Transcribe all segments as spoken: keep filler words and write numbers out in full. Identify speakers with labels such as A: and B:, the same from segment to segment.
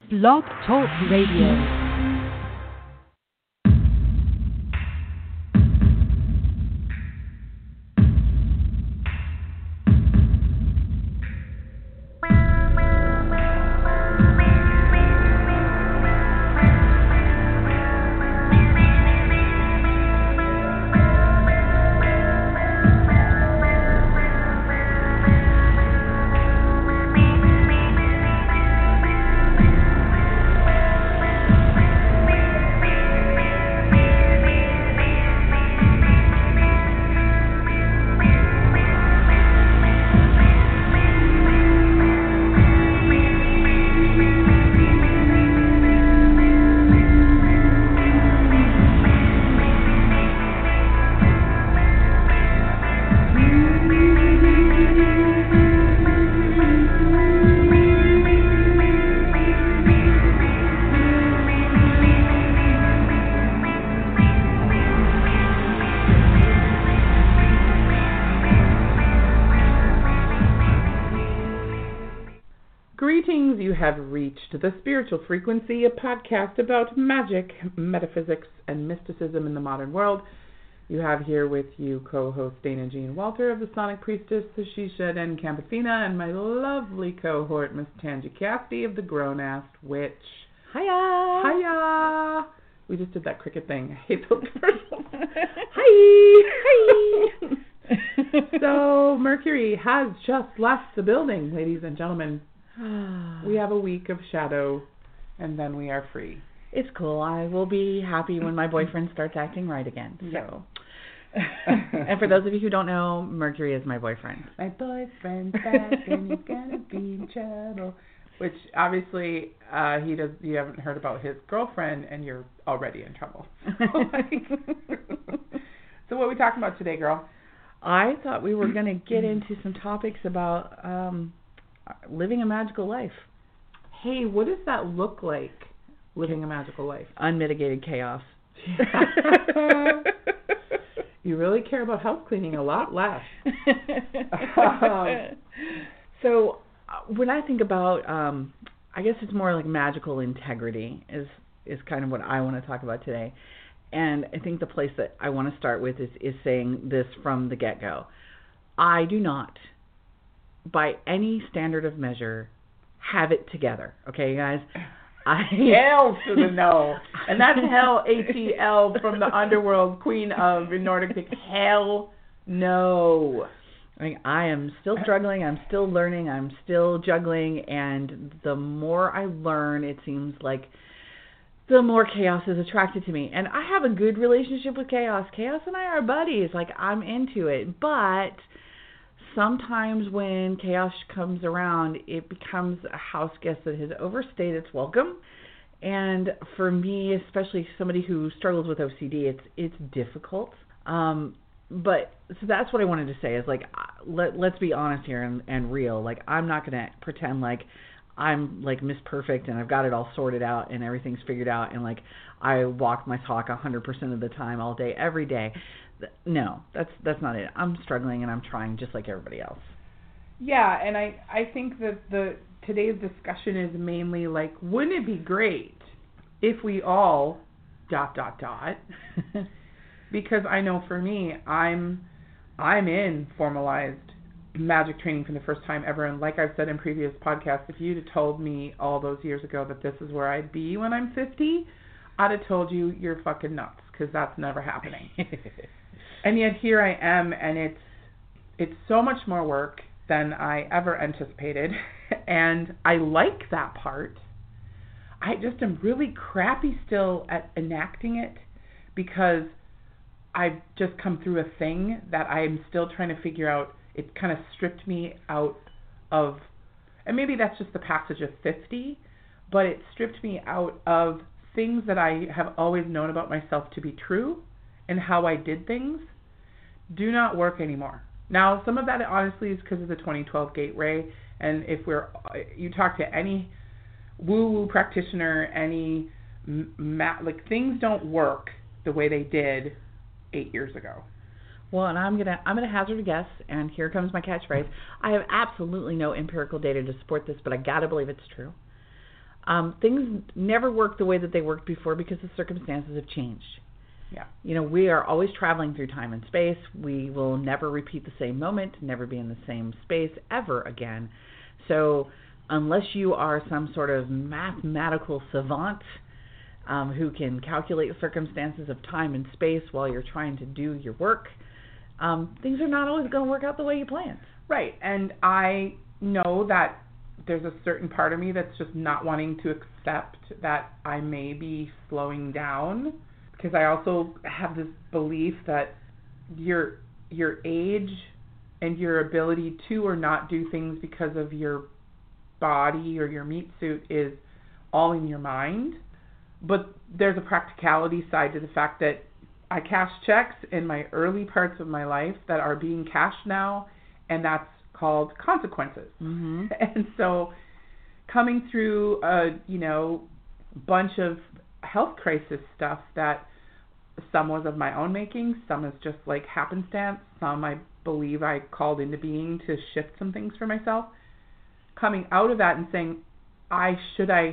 A: Blog Talk Radio.
B: Greetings, you have reached The Spiritual Frequency, a podcast about magic, metaphysics, and mysticism in the modern world. You have here with you co-host Dana Jean Walter of the Sonic Priestess, Shisha and Campesina, and my lovely cohort, Miss Tangi Cassidy of the Grown-Ass Witch.
C: Hiya!
B: Hiya! We just did that cricket thing. I hate those commercials. Hi! Hi! So, Mercury has just left the building, ladies and gentlemen. We have a week of shadow, and then we are free.
C: It's cool. I will be happy when my boyfriend starts acting right again. So, and for those of you who don't know, Mercury is my boyfriend.
B: My boyfriend's back, and you're gonna be in trouble. Which obviously, uh, he does. You haven't heard about his girlfriend, and you're already in trouble. So, what are we talking about today, girl?
C: I thought we were gonna get into some topics about um. living a magical life.
B: Hey, what does that look like, living a magical life?
C: Unmitigated chaos.
B: You really care about house cleaning a lot less. um,
C: so, uh, when I think about, um, I guess it's more like magical integrity is, is kind of what I want to talk about today. And I think the place that I want to start with is, is saying this from the get-go. I do not, by any standard of measure, have it together. Okay, you guys? I
B: Hell to the no. And that's Hell, A T L, from the underworld, queen of Nordic. Hell no.
C: I mean, I am still struggling. I'm still learning. I'm still juggling. And the more I learn, it seems like the more chaos is attracted to me. And I have a good relationship with chaos. Chaos and I are buddies. Like, I'm into it. But sometimes when chaos comes around, it becomes a house guest that has overstayed its welcome. And for me, especially somebody who struggles with O C D, it's it's difficult. Um, but so that's what I wanted to say is, like, let, let's be honest here and, and real. Like, I'm not going to pretend like I'm like Miss Perfect and I've got it all sorted out and everything's figured out and like I walk my talk one hundred percent of the time, all day, every day. No, that's that's not it. I'm struggling and I'm trying just like everybody else.
B: Yeah, and I, I think that the today's discussion is mainly like, wouldn't it be great if we all dot dot dot? Because I know for me, I'm I'm in formalized magic training for the first time ever, and like I've said in previous podcasts, if you'd have told me all those years ago that this is where I'd be when I'm fifty, I'd have told you you're fucking nuts, because that's never happening. And yet here I am, and it's it's so much more work than I ever anticipated, and I like that part. I just am really crappy still at enacting it, because I've just come through a thing that I'm still trying to figure out. It kind of stripped me out of, and maybe that's just the passage of fifty, but it stripped me out of things that I have always known about myself to be true, and how I did things do not work anymore. Now, some of that honestly is because of the twenty twelve gateway, and if we're, you talk to any woo-woo practitioner, any, ma- like, things don't work the way they did eight years ago.
C: Well, and I'm gonna I'm gonna hazard a guess, and here comes my catchphrase. I have absolutely no empirical data to support this, but I gotta believe it's true. Um, things never work the way that they worked before because the circumstances have changed.
B: Yeah.
C: You know, we are always traveling through time and space. We will never repeat the same moment, never be in the same space ever again. So unless you are some sort of mathematical savant um, who can calculate circumstances of time and space while you're trying to do your work, um, things are not always going to work out the way you planned.
B: Right. And I know that there's a certain part of me that's just not wanting to accept that I may be slowing down, because I also have this belief that your your age and your ability to or not do things because of your body or your meat suit is all in your mind. But there's a practicality side to the fact that I cashed checks in my early parts of my life that are being cashed now, and that's called consequences.
C: Mm-hmm.
B: And so coming through a, you know, bunch of health crisis stuff that some was of my own making, some is just like happenstance, some I believe I called into being to shift some things for myself. Coming out of that and saying, I should I,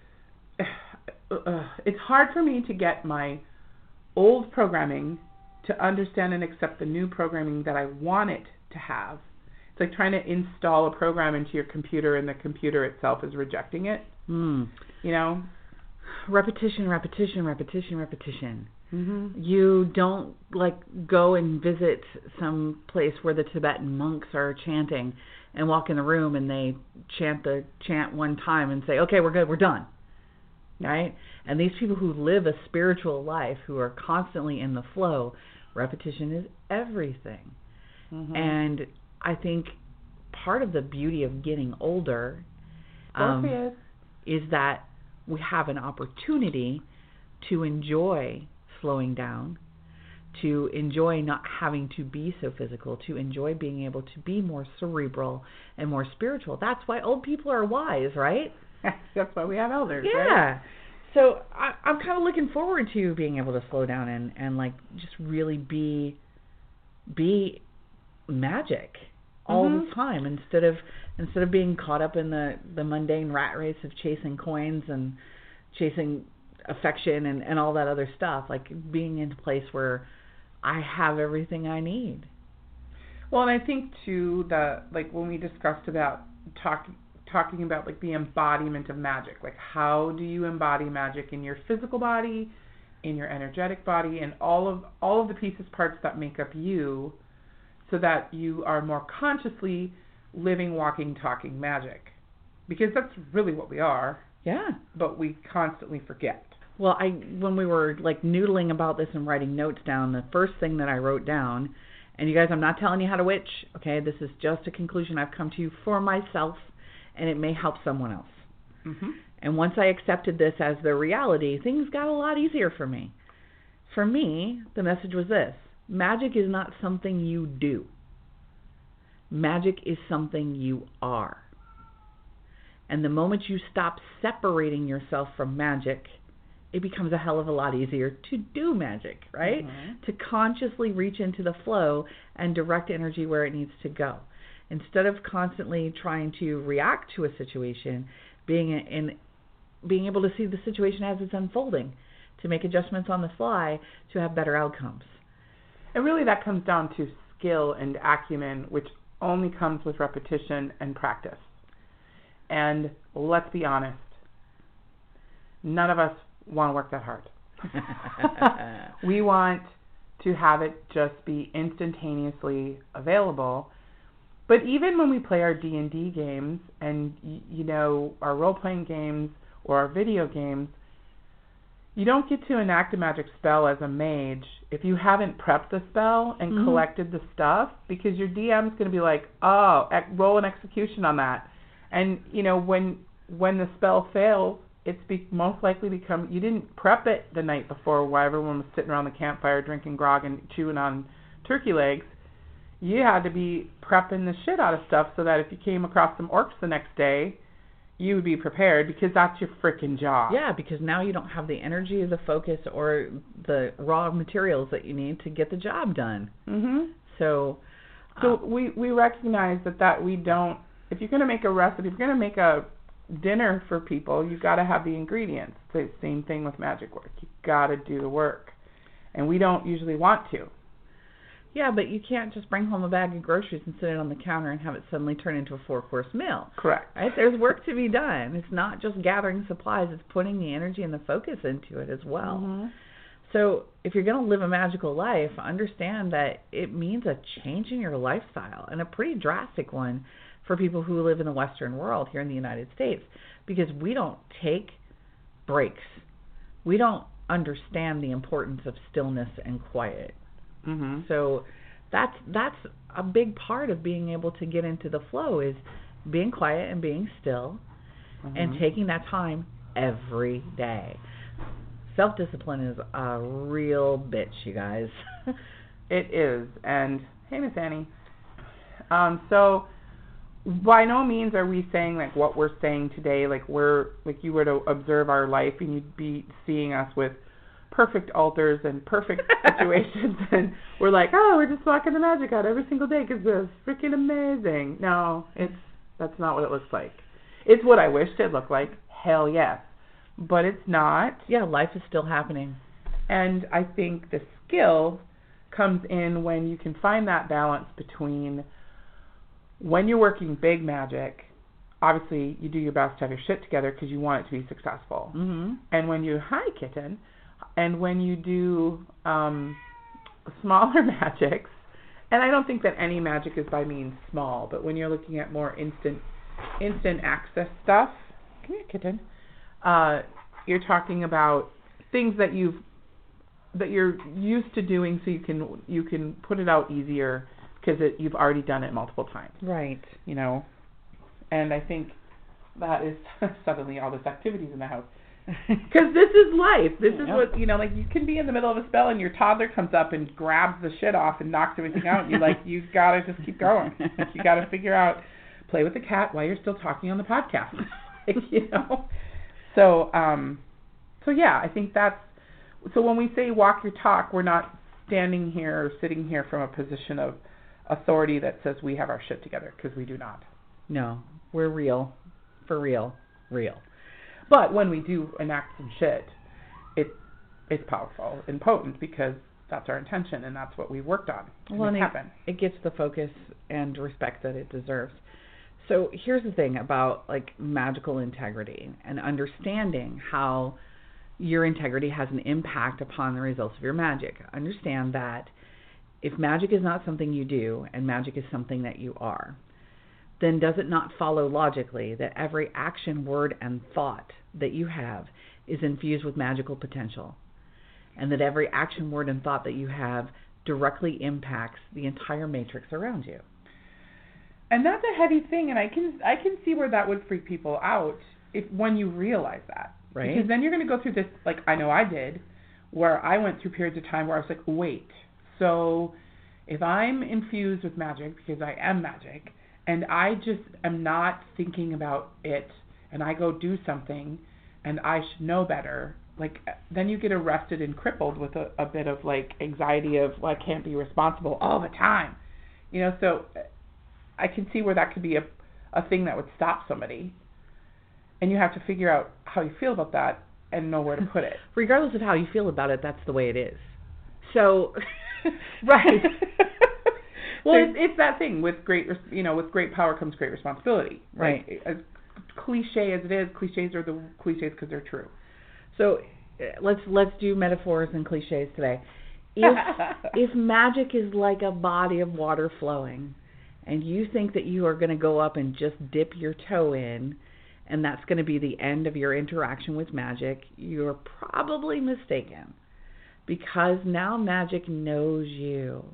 B: uh, it's hard for me to get my old programming to understand and accept the new programming that I want it to have. It's like trying to install a program into your computer and the computer itself is rejecting it.
C: Mm.
B: You know?
C: Repetition, repetition, repetition, repetition.
B: Mm-hmm.
C: You don't like go and visit some place where the Tibetan monks are chanting and walk in the room and they chant the chant one time and say, okay, we're good, we're done. Right? And these people who live a spiritual life, who are constantly in the flow, repetition is everything.
B: Mm-hmm.
C: And I think part of the beauty of getting older um, is that we have an opportunity to enjoy slowing down, to enjoy not having to be so physical, to enjoy being able to be more cerebral and more spiritual. That's why old people are wise, right?
B: That's why we have elders,
C: yeah.
B: right?
C: So I, I'm kind of looking forward to being able to slow down and, and like just really be be magic all
B: mm-hmm.
C: the time instead of instead of being caught up in the, the mundane rat race of chasing coins and chasing affection and, and all that other stuff, like being in a place where I have everything I need.
B: Well, and I think too the like when we discussed about talking talking about like the embodiment of magic, like how do you embody magic in your physical body, in your energetic body, and all of all of the pieces, parts that make up you, so that you are more consciously living, walking, talking magic. Because that's really what we are.
C: Yeah.
B: But we constantly forget.
C: Well, I when we were like noodling about this and writing notes down, the first thing that I wrote down, and you guys, I'm not telling you how to witch, okay? This is just a conclusion I've come to for myself, and it may help someone else.
B: Mm-hmm.
C: And once I accepted this as the reality, things got a lot easier for me. For me, the message was this: magic is not something you do. Magic is something you are. And the moment you stop separating yourself from magic, it becomes a hell of a lot easier to do magic, right?
B: Mm-hmm.
C: To consciously reach into the flow and direct energy where it needs to go. Instead of constantly trying to react to a situation, being in, being able to see the situation as it's unfolding, to make adjustments on the fly to have better outcomes.
B: And really that comes down to skill and acumen, which only comes with repetition and practice. And let's be honest, none of us want to work that hard. We want to have it just be instantaneously available. But even when we play our D and D games and, you know, our role-playing games or our video games, you don't get to enact a magic spell as a mage if you haven't prepped the spell and mm-hmm. collected the stuff, because your D M is going to be like, oh, ec- roll an execution on that. And, you know, when when the spell fails, it's be- most likely become, you didn't prep it the night before while everyone was sitting around the campfire drinking grog and chewing on turkey legs. You had to be prepping the shit out of stuff so that if you came across some orcs the next day, you would be prepared, because that's your frickin' job.
C: Yeah, because now you don't have the energy, the focus, or the raw materials that you need to get the job done.
B: Mm-hmm.
C: So,
B: so
C: um,
B: we, we recognize that, that we don't, if you're going to make a recipe, if you're going to make a dinner for people, you got to have the ingredients. The same thing with magic work. You got to do the work. And we don't usually want to.
C: Yeah, but you can't just bring home a bag of groceries and sit it on the counter and have it suddenly turn into a four-course meal.
B: Correct.
C: Right? There's work to be done. It's not just gathering supplies. It's putting the energy and the focus into it as well.
B: Mm-hmm.
C: So if you're going to live a magical life, understand that it means a change in your lifestyle, and a pretty drastic one for people who live in the Western world here in the United States, because we don't take breaks. We don't understand the importance of stillness and quiet.
B: Mm-hmm.
C: So that's that's a big part of being able to get into the flow, is being quiet and being still, mm-hmm. and taking that time every day. Self-discipline is a real bitch, you guys.
B: It is. And hey, Miss Annie. Um, so by no means are we saying like what we're saying today, like we're like you were to observe our life and you'd be seeing us with perfect altars and perfect situations, and we're like, oh, we're just walking the magic out every single day because it's freaking amazing. No, it's that's not what it looks like. It's what I wished it looked like. Hell yes, but it's not.
C: Yeah, life is still happening,
B: and I think the skill comes in when you can find that balance between when you're working big magic. Obviously, you do your best to have your shit together because you want it to be successful.
C: Mm-hmm.
B: And when you hi kitten. And when you do um, smaller magics, and I don't think that any magic is by means small, but when you're looking at more instant instant access stuff, come here, kitten, uh, you're talking about things that you've that you're used to doing, so you can you can put it out easier because it, you've already done it multiple times.
C: Right.
B: You know, and I think that is suddenly all this activities in the house. Because this is life. This is
C: yep.
B: what, you know, like you can be in the middle of a spell and your toddler comes up and grabs the shit off and knocks everything out. And you're like, you gotta just keep going. Like, you gotta figure out, play with the cat while you're still talking on the podcast. Like, you know? So, um, so yeah, I think that's, so when we say walk your talk, we're not standing here or sitting here from a position of authority that says we have our shit together, because we do not.
C: No, we're real. For real. Real.
B: But when we do enact some shit, it it's powerful and potent because that's our intention and that's what we worked on to
C: well,
B: make
C: it,
B: happen.
C: It gets the focus and respect that it deserves. So here's the thing about like magical integrity and understanding how your integrity has an impact upon the results of your magic. Understand that if magic is not something you do and magic is something that you are, then does it not follow logically that every action, word, and thought that you have is infused with magical potential, and that every action, word, and thought that you have directly impacts the entire matrix around you?
B: And that's a heavy thing, and I can I can see where that would freak people out if when you realize that.
C: Right.
B: Because then you're going to go through this, like I know I did, where I went through periods of time where I was like, wait, so if I'm infused with magic because I am magic, and I just am not thinking about it, and I go do something, and I should know better, like, then you get arrested and crippled with a, a bit of, like, anxiety of, well, I can't be responsible all the time. You know, so I can see where that could be a, a thing that would stop somebody. And you have to figure out how you feel about that and know where to put it.
C: Regardless of how you feel about it, that's the way it is. So,
B: right. Well, it's, it's that thing with great, you know, with great power comes great responsibility.
C: Right.
B: Like, as cliche as it is, cliches are the cliches because they're true.
C: So let's let's do metaphors and cliches today. If if magic is like a body of water flowing, and you think that you are going to go up and just dip your toe in, and that's going to be the end of your interaction with magic, you're probably mistaken, because now magic knows you.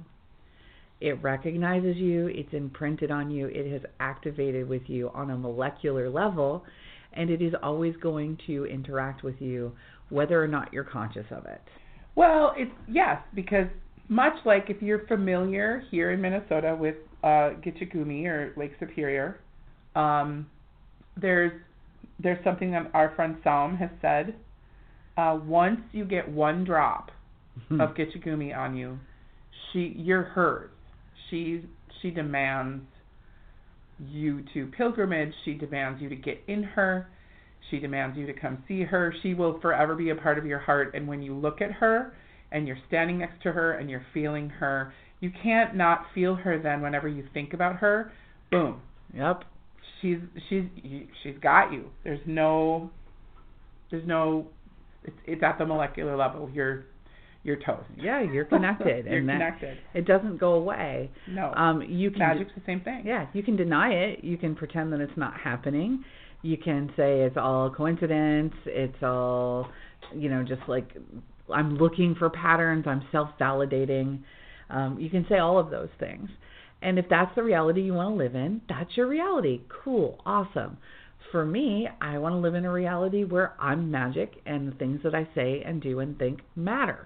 C: It recognizes you, it's imprinted on you, it has activated with you on a molecular level, and it is always going to interact with you whether or not you're conscious of it.
B: Well, it's yes, because much like if you're familiar here in Minnesota with uh, Gitche Gumee or Lake Superior, um, there's there's something that our friend Salm has said. Uh, once you get one drop of Gitche Gumee on you, she you're hers. She she demands you to pilgrimage. She demands you to get in her. She demands you to come see her. She will forever be a part of your heart. And when you look at her and you're standing next to her and you're feeling her, you can't not feel her then whenever you think about her. Boom.
C: Yep.
B: She's she's she's got you. There's no there's no it's it's at the molecular level. You're you're toast.
C: Yeah, you're connected.
B: You're
C: and that,
B: connected.
C: It doesn't go away.
B: No.
C: Um, you can
B: Magic's the same thing.
C: Yeah, you can deny it. You can pretend that it's not happening. You can say it's all coincidence. It's all, you know, just like I'm looking for patterns. I'm self-validating. Um, you can say all of those things. And if that's the reality you want to live in, that's your reality. Cool. Awesome. For me, I want to live in a reality where I'm magic and the things that I say and do and think matter.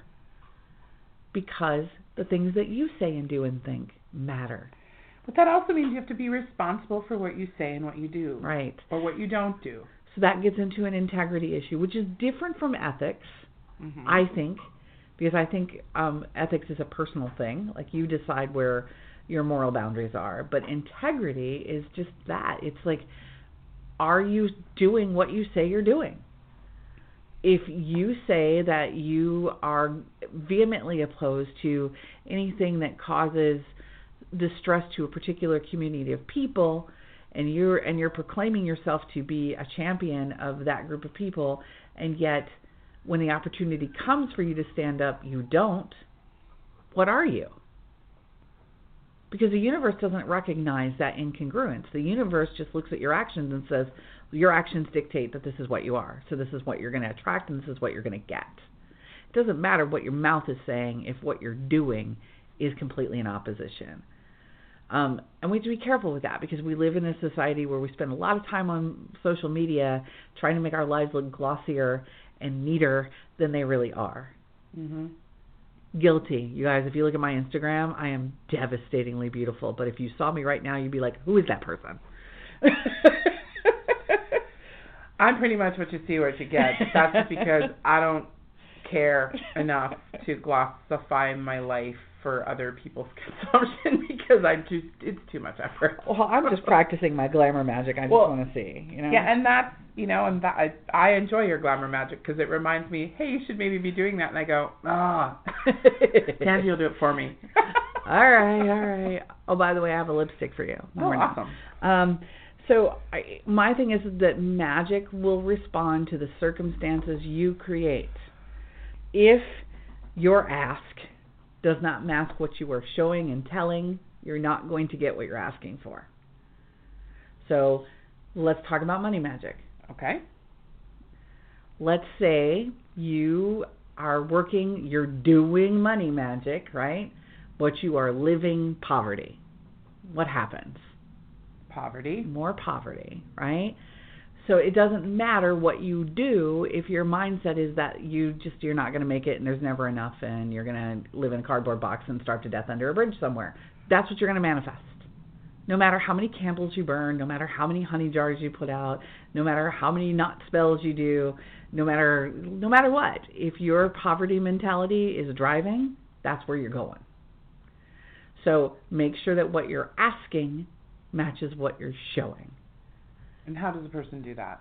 C: Because the things that you say and do and think matter.
B: But that also means you have to be responsible for what you say and what you do.
C: Right.
B: Or what you don't do.
C: So that gets into an integrity issue, which is different from ethics,
B: Mm-hmm.
C: I think, because I think um, ethics is a personal thing. Like you decide where your moral boundaries are. But integrity is just that. It's like, are you doing what you say you're doing? If you say that you are vehemently opposed to anything that causes distress to a particular community of people, and you're and you're proclaiming yourself to be a champion of that group of people, and yet when the opportunity comes for you to stand up, you don't, what are you? Because the universe doesn't recognize that incongruence. The universe just looks at your actions and says, your actions dictate that this is what you are. So this is what you're going to attract and this is what you're going to get. It doesn't matter what your mouth is saying if what you're doing is completely in opposition. Um, and we have to be careful with that because we live in a society where we spend a lot of time on social media trying to make our lives look glossier and neater than they really are.
B: Mm-hmm.
C: Guilty. You guys, if you look at my Instagram, I am devastatingly beautiful. But if you saw me right now, you'd be like, who is that person?
B: I'm pretty much what you see, what you get. That's just because I don't care enough to glossify my life for other people's consumption because I just, it's too much effort.
C: Well, I'm just practicing my glamour magic. I just
B: well,
C: want to see, you know?
B: Yeah, and that's, you know, and that, I, I enjoy your glamour magic because it reminds me, hey, you should maybe be doing that. And I go, ah, Candy will do it for me.
C: all right, all right. Oh, by the way, I have a lipstick for you.
B: Oh, awesome.
C: Um, so I, my thing is that magic will respond to the circumstances you create. If your ask does not mask what you are showing and telling, you're not going to get what you're asking for. So let's talk about money magic.
B: Okay.
C: Let's say you are working, you're doing money magic, right? But you are living poverty. What happens?
B: Poverty.
C: More poverty, right? So it doesn't matter what you do if your mindset is that you just, you're not going to make it and there's never enough and you're going to live in a cardboard box and starve to death under a bridge somewhere. That's what you're going to manifest. No matter how many candles you burn, no matter how many honey jars you put out, no matter how many knot spells you do, no matter no matter what, if your poverty mentality is driving, that's where you're going. So make sure that what you're asking matches what you're showing.
B: And how does a person do that?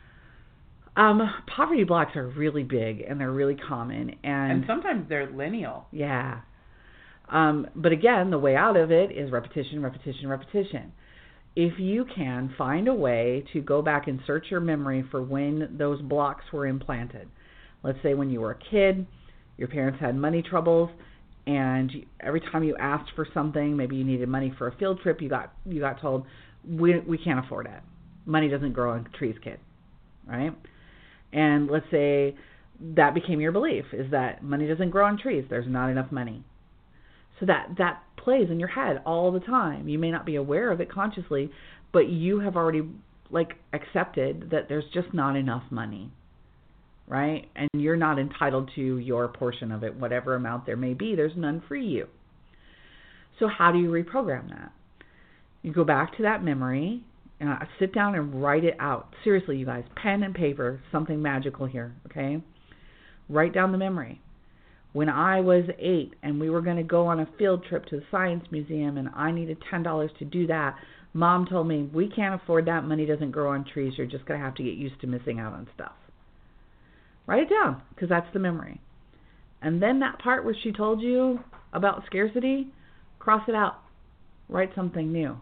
C: Um, poverty blocks are really big and they're really common. And,
B: and sometimes they're lineal.
C: Yeah. Um, but again, the way out of it is repetition, repetition, repetition. If you can find a way to go back and search your memory for when those blocks were implanted. Let's say when you were a kid, your parents had money troubles, and every time you asked for something, maybe you needed money for a field trip, you got you got told, we we can't afford it. Money doesn't grow on trees, kid, right? And let's say that became your belief, is that money doesn't grow on trees. There's not enough money. So that, that plays in your head all the time. You may not be aware of it consciously, but you have already like accepted that there's just not enough money, right? And you're not entitled to your portion of it, whatever amount there may be. There's none for you. So how do you reprogram that? You go back to that memory. Uh, sit down and write it out. Seriously, you guys, pen and paper, something magical here, okay? Write down the memory. When I was eight and we were going to go on a field trip to the Science Museum and I needed ten dollars to do that, Mom told me, we can't afford that. Money doesn't grow on trees. You're just going to have to get used to missing out on stuff. Write it down, because that's the memory. And then that part where she told you about scarcity, cross it out. Write something new.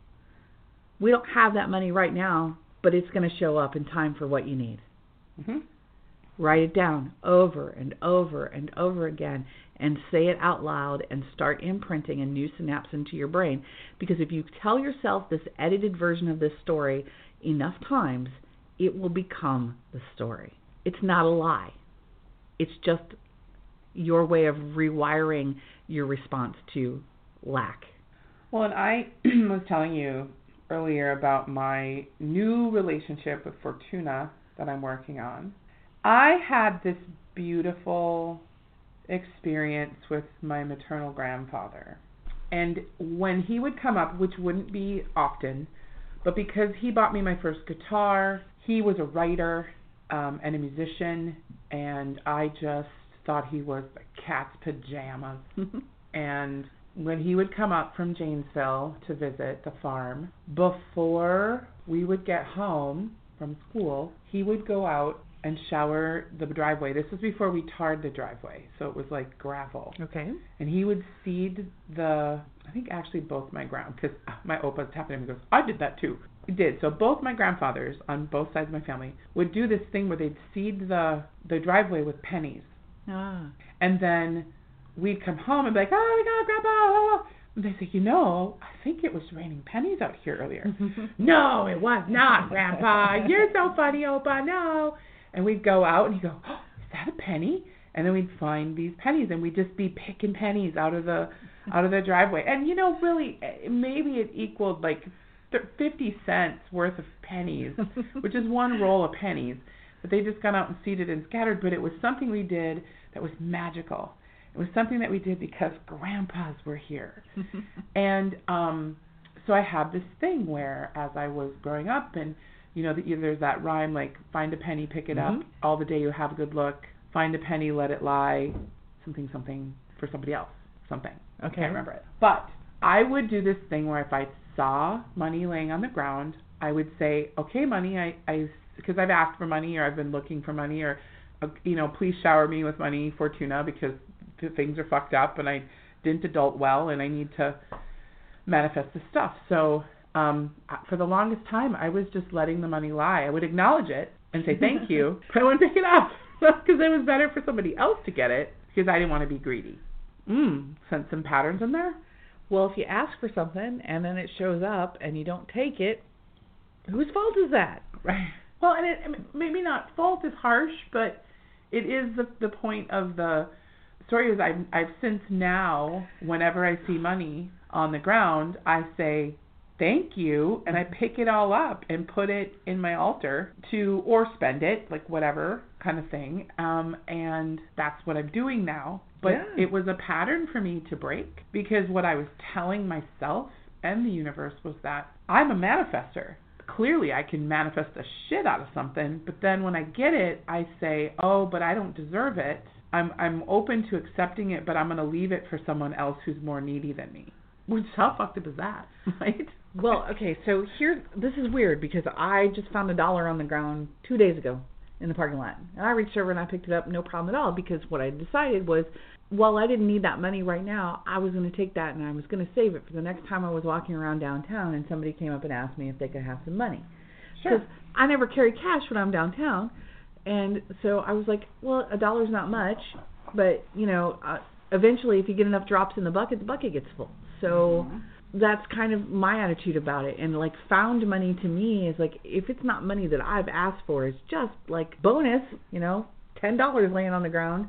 C: We don't have that money right now, but it's going to show up in time for what you need.
B: Mm-hmm.
C: Write it down over and over and over again and say it out loud and start imprinting a new synapse into your brain. Because if you tell yourself this edited version of this story enough times, it will become the story. It's not a lie. It's just your way of rewiring your response to lack.
B: Well, and I was telling you earlier about my new relationship with Fortuna that I'm working on. I had this beautiful experience with my maternal grandfather. And when he would come up, which wouldn't be often, but because he bought me my first guitar, he was a writer um, and a musician, and I just thought he was a cat's pajamas. And when he would come up from Janesville to visit the farm, before we would get home from school, he would go out and shower the driveway. This was before we tarred the driveway, so it was like gravel.
C: Okay.
B: And he would seed the, I think actually both my grand, because my opa's tapping him and goes, I did that too. He did. So both my grandfathers on both sides of my family would do this thing where they'd seed the, the driveway with pennies.
C: Ah.
B: And then we'd come home and be like, oh my God, Grandpa. And they say, you know, I think it was raining pennies out here earlier. No, it was not, Grandpa. You're so funny, Opa. No. And we'd go out and he'd go, oh, is that a penny? And then we'd find these pennies and we'd just be picking pennies out of the out of the driveway. And, you know, really, maybe it equaled like fifty cents worth of pennies, which is one roll of pennies. But they just got out and seeded and scattered. But it was something we did that was magical. It was something that we did because grandpas were here. And um, so I had this thing where as I was growing up and, you know, the, there's that rhyme like find a penny, pick it
C: Mm-hmm.
B: up, all the day you have a good look, find a penny, let it lie, something, something for somebody else, something.
C: Okay.
B: I can't remember it. But I would do this thing where if I saw money laying on the ground, I would say, okay, money, I, I, because I've asked for money or I've been looking for money or, uh, you know, please shower me with money, Fortuna, because things are fucked up and I didn't adult well and I need to manifest the stuff. So um, for the longest time, I was just letting the money lie. I would acknowledge it and say thank you, but I wouldn't pick it up because it was better for somebody else to get it because I didn't want to be greedy. Mm, sense some patterns in there?
C: Well, if you ask for something and then it shows up and you don't take it, whose fault is that?
B: Right. Well, and it, maybe not fault is harsh, but it is the the point of the story is I've, I've since now, whenever I see money on the ground, I say, thank you, and I pick it all up and put it in my altar to, or spend it, like whatever kind of thing, um, and that's what I'm doing now. But
C: yeah.
B: It was a pattern for me to break, because what I was telling myself and the universe was that I'm a manifester. Clearly, I can manifest the shit out of something, but then when I get it, I say, oh, but I don't deserve it. I'm I'm open to accepting it, but I'm going to leave it for someone else who's more needy than me. Which, how fucked up is that, right?
C: Well, okay, so here, this is weird because I just found a dollar on the ground two days ago in the parking lot. And I reached over and I picked it up, no problem at all, because what I decided was, while I didn't need that money right now, I was going to take that and I was going to save it for the next time I was walking around downtown and somebody came up and asked me if they could have some money.
B: Sure.
C: Because I never carry cash when I'm downtown. And so I was like, well, a dollar's not much, but, you know, uh, eventually if you get enough drops in the bucket, the bucket gets full. So mm-hmm. that's kind of my attitude about it. And, like, found money to me is, like, if it's not money that I've asked for, it's just, like, bonus, you know, ten dollars laying on the ground.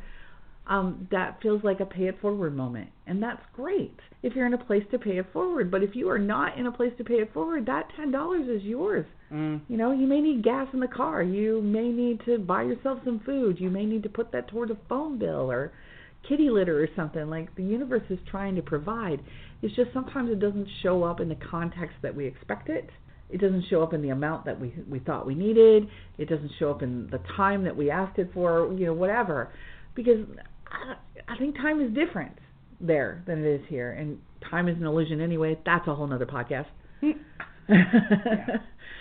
C: Um, that feels like a pay it forward moment. And that's great if you're in a place to pay it forward. But if you are not in a place to pay it forward, that ten dollars is yours.
B: Mm.
C: You know, you may need gas in the car. You may need to buy yourself some food. You may need to put that towards a phone bill or kitty litter or something. Like, the universe is trying to provide. It's just sometimes it doesn't show up in the context that we expect it. It doesn't show up in the amount that we we thought we needed. It doesn't show up in the time that we asked it for, you know, whatever. Because I, I think time is different there than it is here. And time is an illusion anyway. That's a whole nother podcast.
B: Yeah.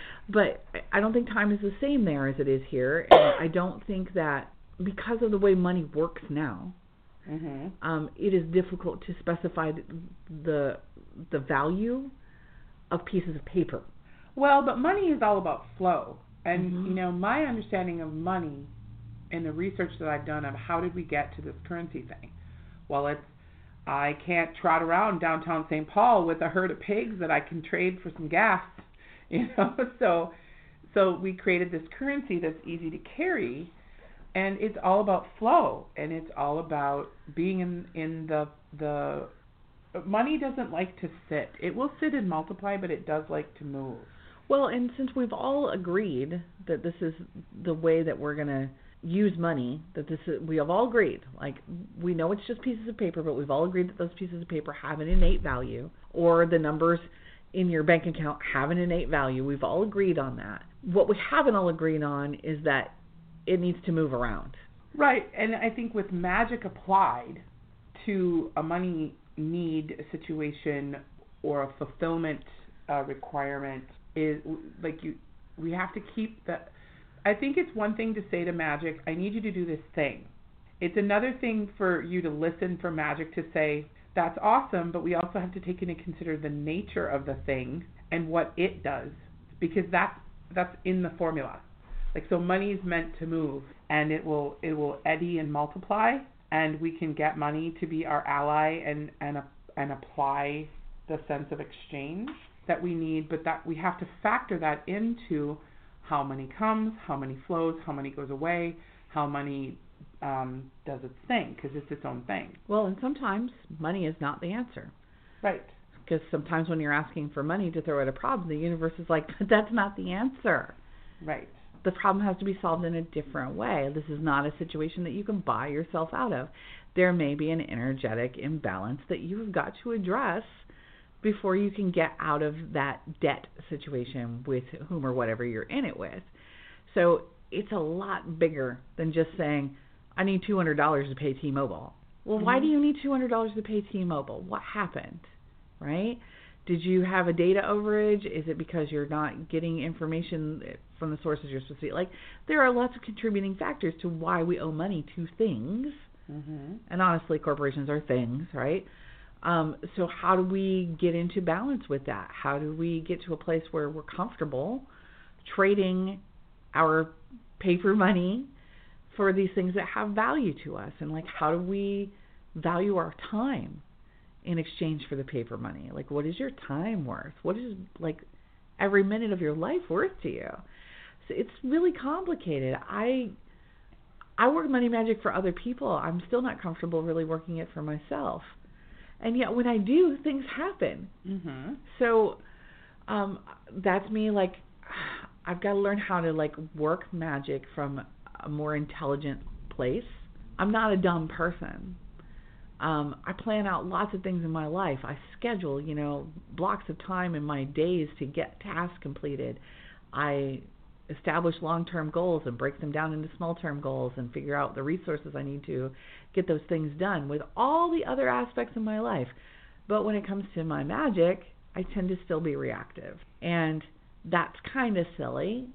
C: But I don't think time is the same there as it is here. And I don't think that because of the way money works now,
B: Mm-hmm.
C: um, it is difficult to specify the the value of pieces of paper.
B: Well, but money is all about flow. And,
C: Mhm.
B: you know, my understanding of money and the research that I've done of how did we get to this currency thing? Well, it's, I can't trot around downtown Saint Paul with a herd of pigs that I can trade for some gas, you know. So, so we created this currency that's easy to carry, and it's all about flow, and it's all about being in in the the. Money doesn't like to sit. It will sit and multiply, but it does like to move.
C: Well, and since we've all agreed that this is the way that we're going to use money, that this is, we have all agreed, like we know it's just pieces of paper, but we've all agreed that those pieces of paper have an innate value, or the numbers in your bank account have an innate value. We've all agreed on that. What we haven't all agreed on is that it needs to move around.
B: Right, and I think with magic applied to a money need situation or a fulfillment uh, requirement is like you, we have to keep that. I think it's one thing to say to magic, I need you to do this thing. It's another thing for you to listen for magic to say, that's awesome, but we also have to take into consider the nature of the thing and what it does, because that's that's in the formula. Like, so money is meant to move, and it will it will eddy and multiply, and we can get money to be our ally and and and apply the sense of exchange that we need, but that we have to factor that into how money comes, how money flows, how money goes away, how money um, does its thing, because it's its own thing.
C: Well, and sometimes money is not the answer.
B: Right.
C: Because sometimes when you're asking for money to throw at a problem, the universe is like, but that's not the answer.
B: Right.
C: The problem has to be solved in a different way. This is not a situation that you can buy yourself out of. There may be an energetic imbalance that you've got to address before you can get out of that debt situation with whom or whatever you're in it with. So it's a lot bigger than just saying, I need two hundred dollars to pay T-Mobile. Well, mm-hmm. Why do you need two hundred dollars to pay T-Mobile? What happened, right? Did you have a data overage? Is it because you're not getting information from the sources you're supposed to get? Like, there are lots of contributing factors to why we owe money to things.
B: Mm-hmm.
C: And honestly, corporations are things, right? Um, so how do we get into balance with that? How do we get to a place where we're comfortable trading our paper money for these things that have value to us? And, like, how do we value our time in exchange for the paper money? Like, what is your time worth? What is, like, every minute of your life worth to you? So it's really complicated. I I work money magic for other people. I'm still not comfortable really working it for myself. And yet when I do, things happen.
B: Mm-hmm.
C: So um, that's me, like, I've got to learn how to, like, work magic from a more intelligent place. I'm not a dumb person. Um, I plan out lots of things in my life. I schedule, you know, blocks of time in my days to get tasks completed. I establish long-term goals and break them down into small-term goals and figure out the resources I need to get those things done with all the other aspects of my life. But when it comes to my magic, I tend to still be reactive. And that's kind of silly.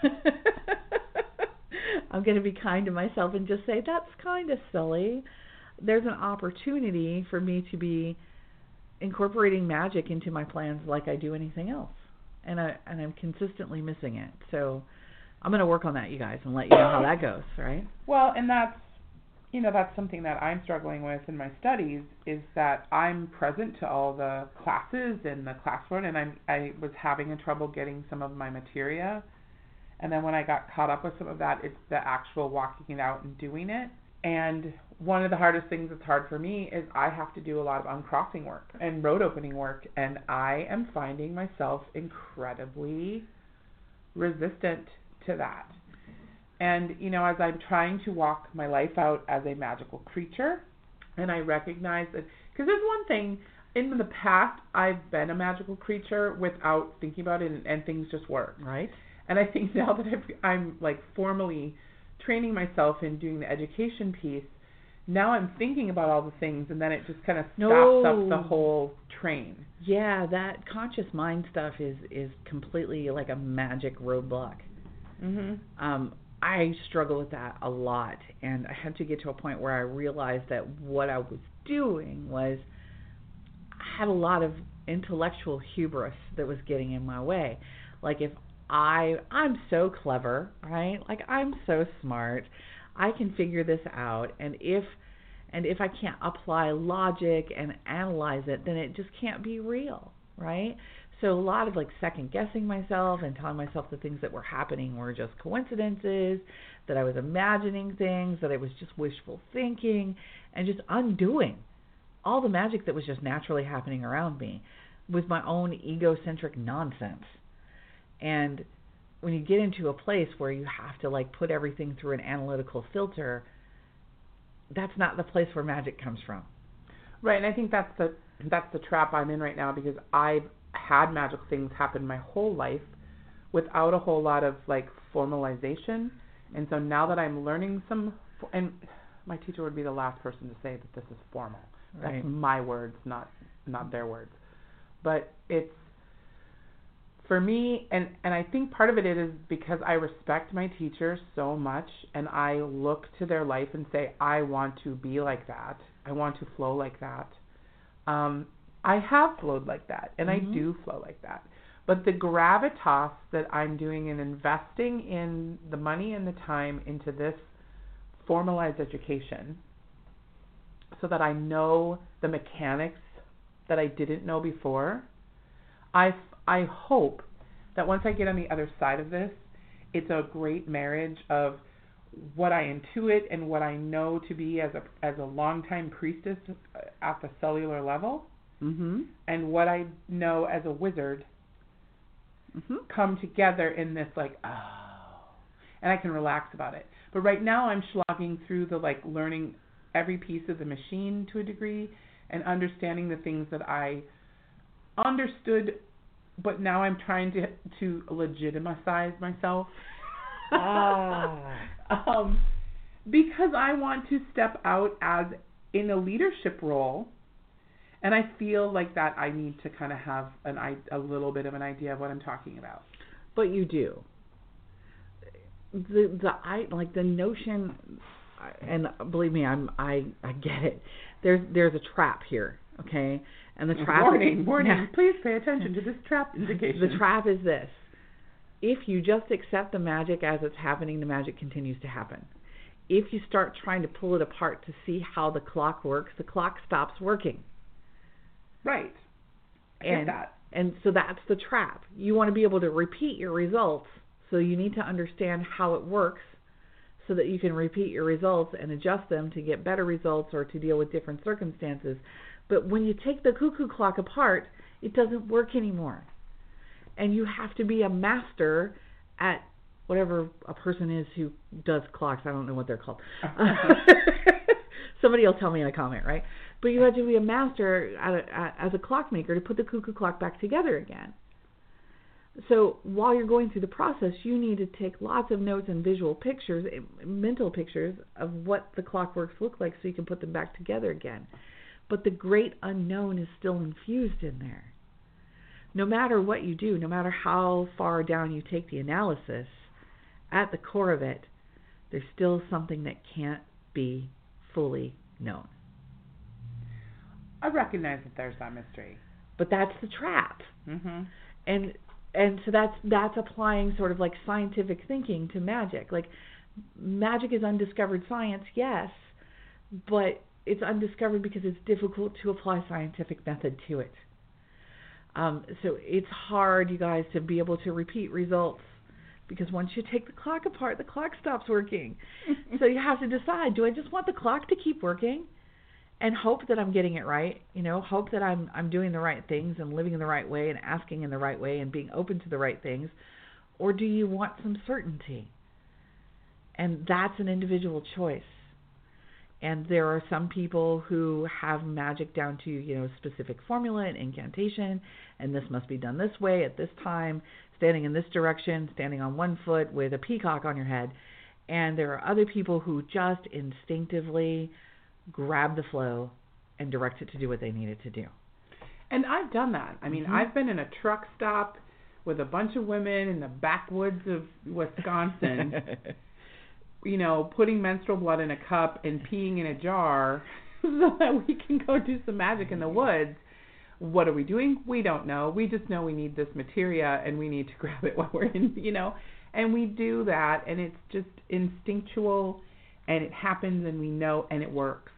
C: I'm going to be kind to myself and just say, that's kind of silly. There's an opportunity for me to be incorporating magic into my plans like I do anything else. And, I, and I'm consistently missing it. So I'm going to work on that, you guys, and let you know how that goes, right?
B: Well, and that's, you know, that's something that I'm struggling with in my studies, is that I'm present to all the classes and the classroom, and I'm, I was having a trouble getting some of my materia. And then when I got caught up with some of that, it's the actual walking it out and doing it. And one of the hardest things that's hard for me is I have to do a lot of uncrossing work and road opening work, and I am finding myself incredibly resistant to that. And, you know, as I'm trying to walk my life out as a magical creature, and I recognize that, because there's one thing, in the past, I've been a magical creature without thinking about it, and, and things just work.
C: Right.
B: And I think now that I've, I'm, like, formally training myself in doing the education piece, now I'm thinking about all the things, and then it just kind of stops
C: No.
B: up the whole train.
C: Yeah, that conscious mind stuff is is completely like a magic roadblock.
B: Mhm.
C: Um, I struggle with that a lot, and I had to get to a point where I realized that what I was doing was I had a lot of intellectual hubris that was getting in my way. Like if I I'm so clever, right? Like I'm so smart. I can figure this out, and if and if I can't apply logic and analyze it, then it just can't be real, right? So a lot of like second guessing myself and telling myself the things that were happening were just coincidences, that I was imagining things, that it was just wishful thinking, and just undoing all the magic that was just naturally happening around me with my own egocentric nonsense. And when you get into a place where you have to like put everything through an analytical filter, that's not the place where magic comes from.
B: Right, and I think that's the that's the trap I'm in right now, because I've had magical things happen my whole life without a whole lot of like formalization. And so now that I'm learning some, and my teacher would be the last person to say that this is formal. That's
C: Right.
B: my words, not not their words. But it's, for me, and, and I think part of it is because I respect my teachers so much, and I look to their life and say, I want to be like that. I want to flow like that. Um, I have flowed like that, and
C: Mhm.
B: I do flow like that. But the gravitas that I'm doing in investing in the money and the time into this formalized education, so that I know the mechanics that I didn't know before, I, I hope that once I get on the other side of this, it's a great marriage of what I intuit and what I know to be as a as a longtime priestess at the cellular level,
C: Mhm.
B: and what I know as a wizard
C: Mhm.
B: come together in this like, oh, and I can relax about it. But right now I'm slogging through the like learning every piece of the machine to a degree and understanding the things that I understood, but now I'm trying to to legitimize myself.
C: Ah.
B: um, because I want to step out as in a leadership role, and I feel like that I need to kind of have an I a little bit of an idea of what I'm talking about.
C: But you do. The the I like the notion, and believe me, I'm I I get it. There's there's a trap here, okay? And the trap.
B: Warning, warning!
C: Yeah.
B: Please pay attention to this trap indication.
C: The trap is this: if you just accept the magic as it's happening, the magic continues to happen. If you start trying to pull it apart to see how the clock works, the clock stops working.
B: Right. I
C: and
B: get that.
C: and so that's the trap. You want to be able to repeat your results, so you need to understand how it works so that you can repeat your results and adjust them to get better results or to deal with different circumstances. But when you take the cuckoo clock apart, it doesn't work anymore. And you have to be a master at whatever a person is who does clocks. I don't know what they're called. Somebody will tell me in a comment, right? But you have to be a master at a, at, as a clockmaker to put the cuckoo clock back together again. So while you're going through the process, you need to take lots of notes and visual pictures, mental pictures of what the clockworks look like so you can put them back together again. But the great unknown is still infused in there. No matter what you do, no matter how far down you take the analysis, at the core of it, there's still something that can't be fully known.
B: I recognize that there's that mystery.
C: But that's the trap.
B: Mhm.
C: And and so that's that's applying sort of like scientific thinking to magic. Like magic is undiscovered science, yes, but it's undiscovered because it's difficult to apply scientific method to it. Um, so it's hard, you guys, to be able to repeat results because once you take the clock apart, the clock stops working. So you have to decide, do I just want the clock to keep working and hope that I'm getting it right, you know, hope that I'm I'm doing the right things and living in the right way and asking in the right way and being open to the right things, or do you want some certainty? And that's an individual choice. And there are some people who have magic down to, you know, specific formula and incantation, and this must be done this way at this time, standing in this direction, standing on one foot with a peacock on your head. And there are other people who just instinctively grab the flow, and direct it to do what they need it to do.
B: And I've done that. I mean, mm-hmm. I've been in a truck stop with a bunch of women in the backwoods of Wisconsin, you know, putting menstrual blood in a cup and peeing in a jar so that we can go do some magic in the woods. What are we doing? We don't know. We just know we need this materia and we need to grab it while we're in, you know. And we do that, and it's just instinctual, and it happens, and we know, and it works.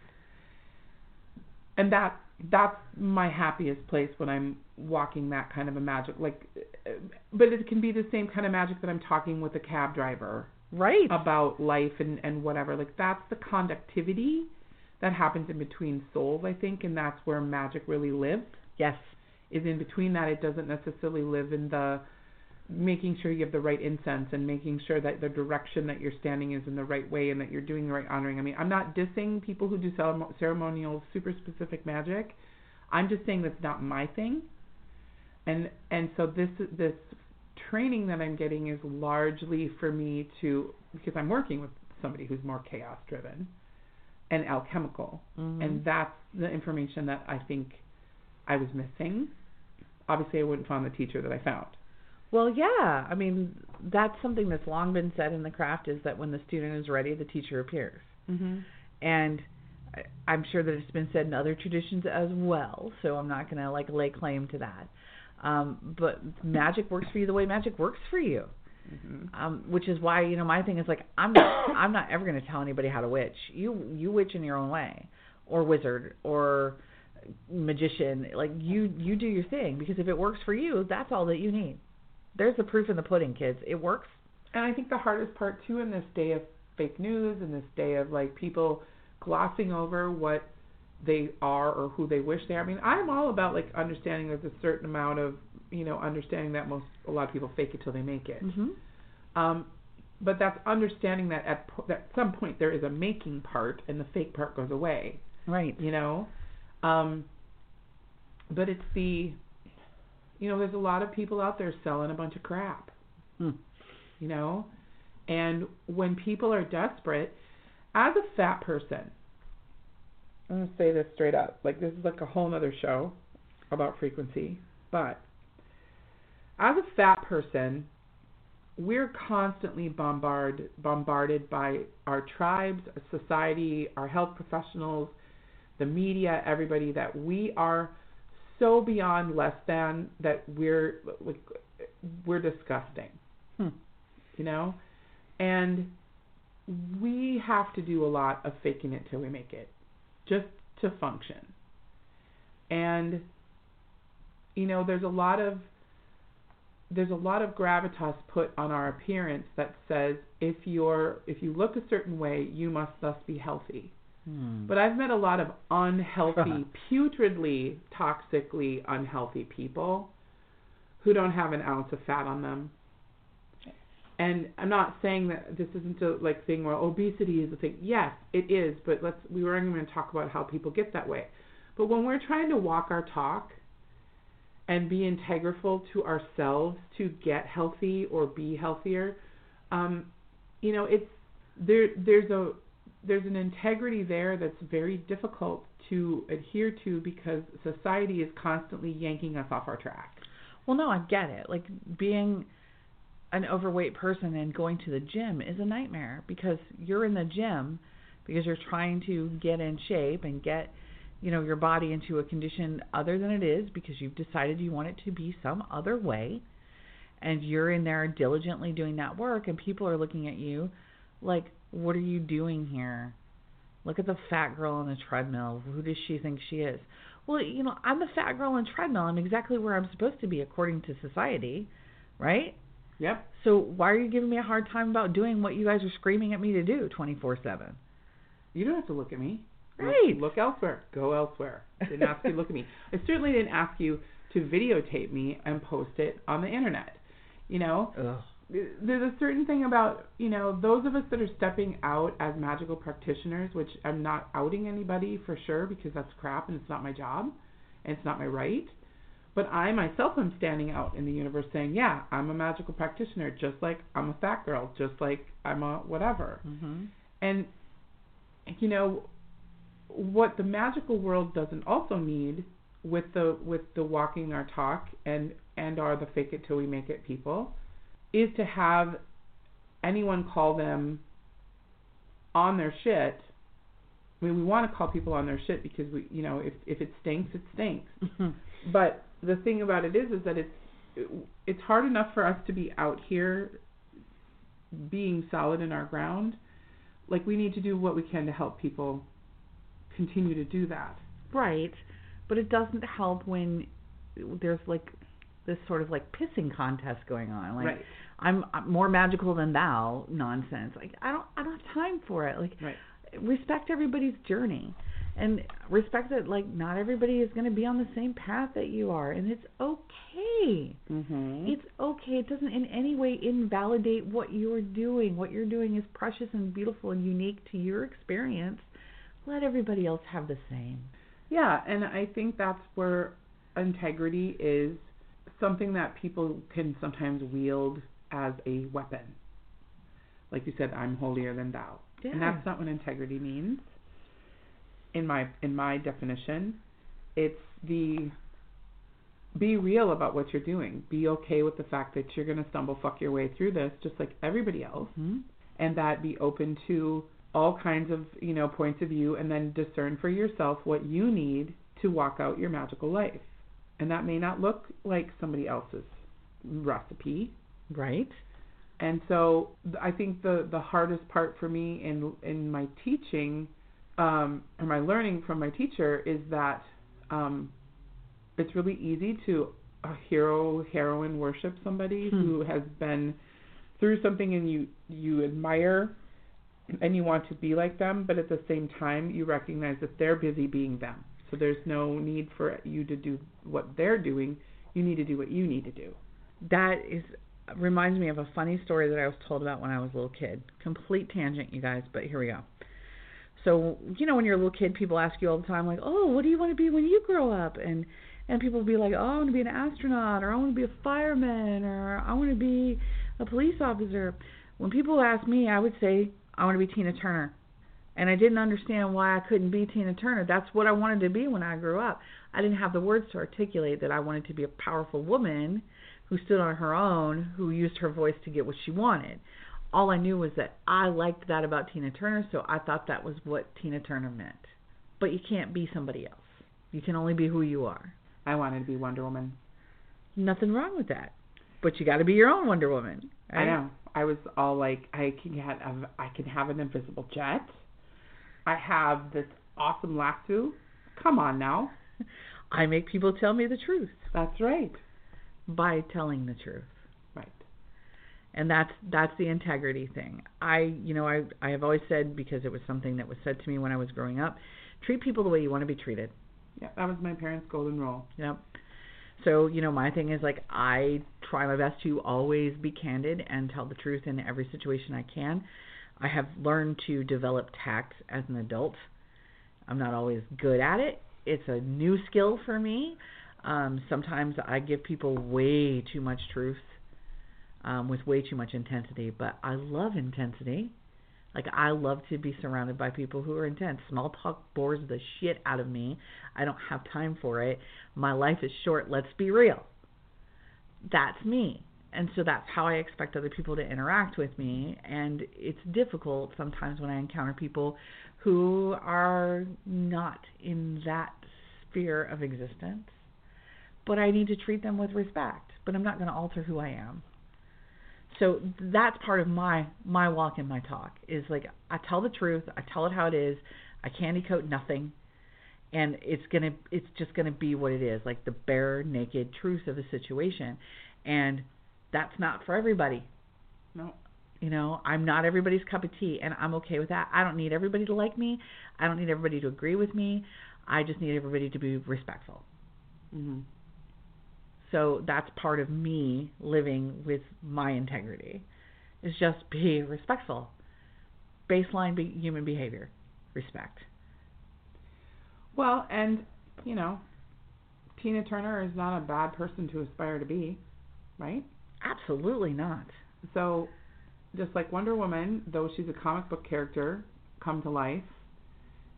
B: And that that's my happiest place when I'm walking that kind of a magic. Like, but it can be the same kind of magic that I'm talking with a cab driver,
C: right?
B: About life and and whatever. Like, that's the conductivity that happens in between souls, I think, and that's where magic really lives.
C: Yes,
B: is in between that. It doesn't necessarily live in the making sure you have the right incense and making sure that the direction that you're standing is in the right way and that you're doing the right honoring. I mean, I'm not dissing people who do ceremonial, super specific magic. I'm just saying that's not my thing. And and so this this training that I'm getting is largely for me to, because I'm working with somebody who's more chaos driven and alchemical. Mm-hmm. And that's the information that I think I was missing. Obviously, I wouldn't find the teacher that I found.
C: Well, yeah. I mean, that's something that's long been said in the craft, is that when the student is ready, the teacher appears.
B: Mm-hmm.
C: And I'm sure that it's been said in other traditions as well, so I'm not going to like lay claim to that. Um, but magic works for you the way magic works for you. Mm-hmm. Um, which is why, you know, my thing is like, I'm not, I'm not ever going to tell anybody how to witch. You you witch in your own way, or wizard, or magician. Like, you you do your thing, because if it works for you, that's all that you need. There's the proof in the pudding, kids. It works.
B: And I think the hardest part, too, in this day of fake news, in this day of, like, people glossing over what they are or who they wish they are. I mean, I'm all about, like, understanding there's a certain amount of, you know, understanding that most, a lot of people fake it till they make it.
C: Mm-hmm.
B: Um, but that's understanding that at, at some point there is a making part and the fake part goes away.
C: Right.
B: You know? Um, but it's the... You know, there's a lot of people out there selling a bunch of crap,
C: hmm.
B: you know, and when people are desperate, as a fat person, I'm going to say this straight up, like, this is like a whole other show about frequency, but as a fat person, we're constantly bombarded, bombarded by our tribes, our society, our health professionals, the media, everybody, that we are so beyond less than that we're like, we're disgusting,
C: hmm.
B: you know, and we have to do a lot of faking it till we make it, just to function. And you know, there's a lot of there's a lot of gravitas put on our appearance that says if you're if you look a certain way, you must thus be healthy.
C: Hmm.
B: But I've met a lot of unhealthy, putridly, toxically unhealthy people who don't have an ounce of fat on them. And I'm not saying that this isn't a like thing where obesity is a thing. Yes, it is, but let's we were going to talk about how people get that way. But when we're trying to walk our talk and be integral to ourselves to get healthy or be healthier, um, you know, it's there. There's a There's an integrity there that's very difficult to adhere to because society is constantly yanking us off our track.
C: Well, no, I get it. Like, being an overweight person and going to the gym is a nightmare, because you're in the gym because you're trying to get in shape and get, you know, your body into a condition other than it is, because you've decided you want it to be some other way, and you're in there diligently doing that work, and people are looking at you like, what are you doing here? Look at the fat girl on the treadmill. Who does she think she is? Well, you know, I'm the fat girl on the treadmill. I'm exactly where I'm supposed to be according to society, right?
B: Yep.
C: So why are you giving me a hard time about doing what you guys are screaming at me to do twenty-four seven?
B: You don't have to look at me.
C: Right.
B: Look, look elsewhere. Go elsewhere. I didn't ask you to look at me. I certainly didn't ask you to videotape me and post it on the internet. You know?
C: Ugh.
B: There's a certain thing about, you know, those of us that are stepping out as magical practitioners, which I'm not outing anybody for sure, because that's crap and it's not my job and it's not my right. But I myself am standing out in the universe saying, yeah, I'm a magical practitioner, just like I'm a fat girl, just like I'm a whatever.
C: Mm-hmm.
B: And, you know, what the magical world doesn't also need with the with the walking our talk and and are the fake it till we make it people is to have anyone call them on their shit. I mean, we want to call people on their shit because we, you know, if if it stinks, it stinks. Mm-hmm. But the thing about it is, is that it's it's hard enough for us to be out here being solid in our ground. Like, we need to do what we can to help people continue to do that.
C: Right. But it doesn't help when there's like this sort of like pissing contest going on. Like,
B: right.
C: I'm, I'm more magical than thou nonsense. Like, I don't I don't have time for it. Like,
B: right.
C: Respect everybody's journey, and respect that like not everybody is going to be on the same path that you are, and it's okay.
B: Mm-hmm.
C: It's okay. It doesn't in any way invalidate what you're doing. What you're doing is precious and beautiful and unique to your experience. Let everybody else have the same.
B: Yeah, and I think that's where integrity is something that people can sometimes wield as a weapon. Like you said, I'm holier than thou.
C: Yeah.
B: And that's not what integrity means. In my in my definition, it's the be real about what you're doing. Be okay with the fact that you're going to stumble fuck your way through this just like everybody else.
C: Mm-hmm.
B: And that be open to all kinds of, you know, points of view, and then discern for yourself what you need to walk out your magical life. And that may not look like somebody else's recipe.
C: Right.
B: And so I think the, the hardest part for me in in my teaching, um, or my learning from my teacher, is that um, it's really easy to uh, hero, heroine worship somebody hmm. who has been through something, and you, you admire and you want to be like them, but at the same time you recognize that they're busy being them. So there's no need for you to do what they're doing. You need to do what you need to do.
C: That is... reminds me of a funny story that I was told about when I was a little kid. Complete tangent, you guys, but here we go. So, you know, when you're a little kid, people ask you all the time, like, oh, what do you want to be when you grow up? And and people will be like, oh, I want to be an astronaut, or I want to be a fireman, or I want to be a police officer. When people ask me, I would say, I want to be Tina Turner. And I didn't understand why I couldn't be Tina Turner. That's what I wanted to be when I grew up. I didn't have the words to articulate that I wanted to be a powerful woman who stood on her own, who used her voice to get what she wanted. All I knew was that I liked that about Tina Turner, so I thought that was what Tina Turner meant. But you can't be somebody else. You can only be who you are.
B: I wanted to be Wonder Woman.
C: Nothing wrong with that. But you got to be your own Wonder Woman. Right?
B: I know. I was all like, I can have, I can have an invisible jet. I have this awesome lasso. Come on now.
C: I make people tell me the truth.
B: That's right.
C: By telling the truth.
B: Right.
C: And that's that's the integrity thing. I, you know, I I have always said, because it was something that was said to me when I was growing up, treat people the way you want to be treated.
B: Yeah, that was my parents' golden rule.
C: Yep. So, you know, my thing is, like, I try my best to always be candid and tell the truth in every situation I can. I have learned to develop tact as an adult. I'm not always good at it. It's a new skill for me. Um, sometimes I give people way too much truth um, with way too much intensity, but I love intensity. Like, I love to be surrounded by people who are intense. Small talk bores the shit out of me. I don't have time for it. My life is short. Let's be real. That's me. And so that's how I expect other people to interact with me. And it's difficult sometimes when I encounter people who are not in that sphere of existence. But I need to treat them with respect. But I'm not going to alter who I am. So that's part of my, my walk and my talk, is like, I tell the truth, I tell it how it is, I candy coat nothing, and it's gonna it's just gonna be what it is, like the bare naked truth of the situation. And that's not for everybody.
B: No.
C: You know, I'm not everybody's cup of tea, and I'm okay with that. I don't need everybody to like me. I don't need everybody to agree with me. I just need everybody to be respectful.
B: Mm-hmm.
C: So that's part of me living with my integrity, is just be respectful. Baseline be human behavior, respect.
B: Well, and, you know, Tina Turner is not a bad person to aspire to be, right?
C: Absolutely not.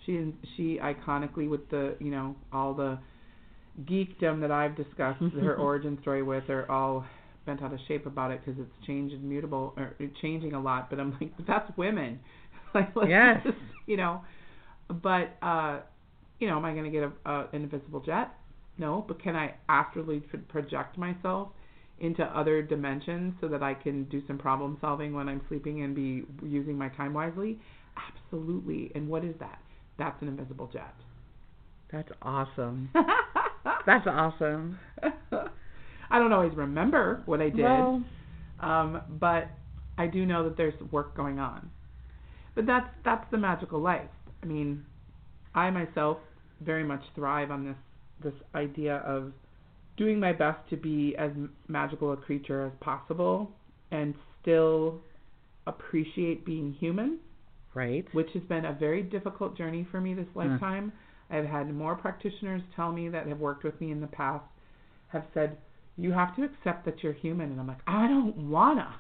B: She she iconically, with the, you know, all the geekdom that I've discussed her origin story with, are all bent out of shape about it because it's changed and mutable, or changing a lot. But I'm like, but that's women. Like, let's
C: Yes.
B: just, you know. But, uh, you know, am I going to get a, a, an invisible jet? No. But can I astrally project myself into other dimensions so that I can do some problem solving when I'm sleeping and be using my time wisely? Absolutely. And what is that? That's an invisible jet.
C: That's awesome. That's awesome.
B: I don't always remember what I did,
C: Well,
B: um, but I do know that there's work going on. But that's that's the magical life. I mean, I myself very much thrive on this this idea of doing my best to be as magical a creature as possible and still appreciate being human.
C: right.
B: Which has been a very difficult journey for me this lifetime. Mm. I've had more practitioners tell me that have worked with me in the past have said, you have to accept that you're human. And I'm like, I don't wanna.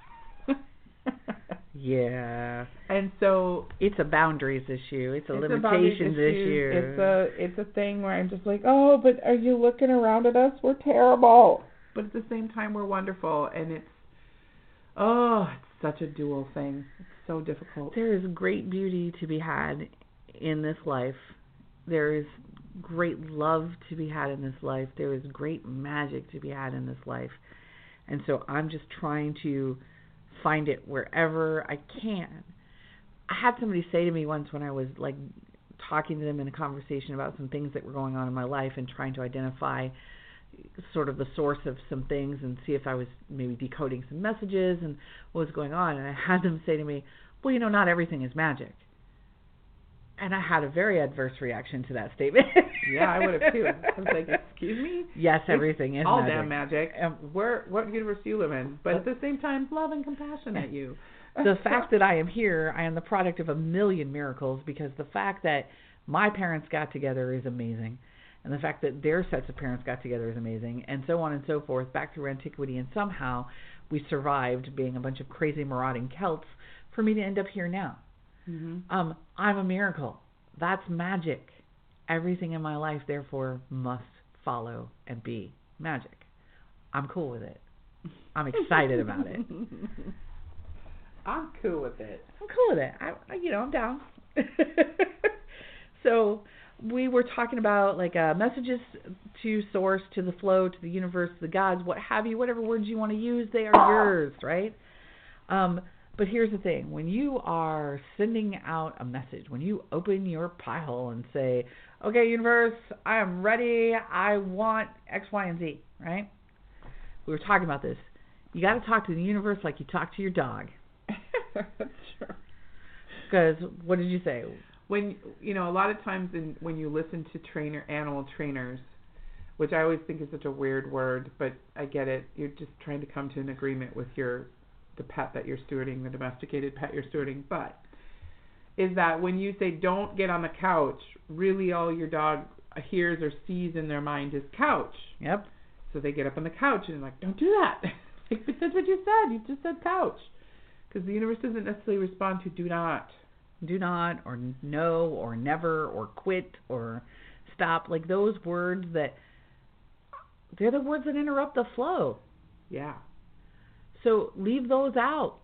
C: Yeah.
B: And so
C: it's a boundaries issue. It's a
B: it's
C: limitations
B: a
C: issue.
B: It's a it's a thing where I'm just like, oh, but are you looking around at us? We're terrible. But at the same time, we're wonderful. And it's, oh, it's such a dual thing. It's so difficult.
C: There is great beauty to be had in this life. There is great love to be had in this life. There is great magic to be had in this life. And so I'm just trying to find it wherever I can. I had somebody say to me once when I was like talking to them in a conversation about some things that were going on in my life and trying to identify sort of the source of some things and see if I was maybe decoding some messages and what was going on. And I had them say to me, well, you know, not everything is magic. And I had a very adverse reaction to that statement.
B: Yeah, I would have too. I was like, excuse me?
C: Yes, everything is
B: all
C: magic.
B: damn magic. Um, where, what universe do you live in? But at the same time, love and compassion at you.
C: The fact that I am here, I am the product of a million miracles, because the fact that my parents got together is amazing. And the fact that their sets of parents got together is amazing. And so on and so forth, back through antiquity. And somehow we survived being a bunch of crazy marauding Celts for me to end up here now.
B: Mm-hmm.
C: Um, I'm a miracle. That's magic. Everything in my life, therefore, must follow and be magic. I'm cool with it. I'm excited about it.
B: I'm cool with it.
C: I'm cool with it. I, I you know, I'm down. So we were talking about like uh, messages to source, to the flow, to the universe, to the gods, what have you, whatever words you want to use, they are yours, right? Um, But here's the thing. When you are sending out a message, when you open your pie hole and say, okay, universe, I am ready. I want X, Y, and Z, right? We were talking about this. You got to talk to the universe like you talk to your dog.
B: Sure.
C: Because what did you say?
B: When, you know, a lot of times in, when you listen to trainer animal trainers, which I always think is such a weird word, but I get it. You're just trying to come to an agreement with your the pet that you're stewarding, the domesticated pet you're stewarding, but is that when you say don't get on the couch, really all your dog hears or sees in their mind is couch.
C: Yep.
B: So they get up on the couch and like, don't do that. Like, but that's what you said. You just said couch. Because the universe doesn't necessarily respond to do not.
C: Do not, or no, or never, or quit, or stop. Like those words that, they're the words that interrupt the flow.
B: Yeah.
C: So leave those out.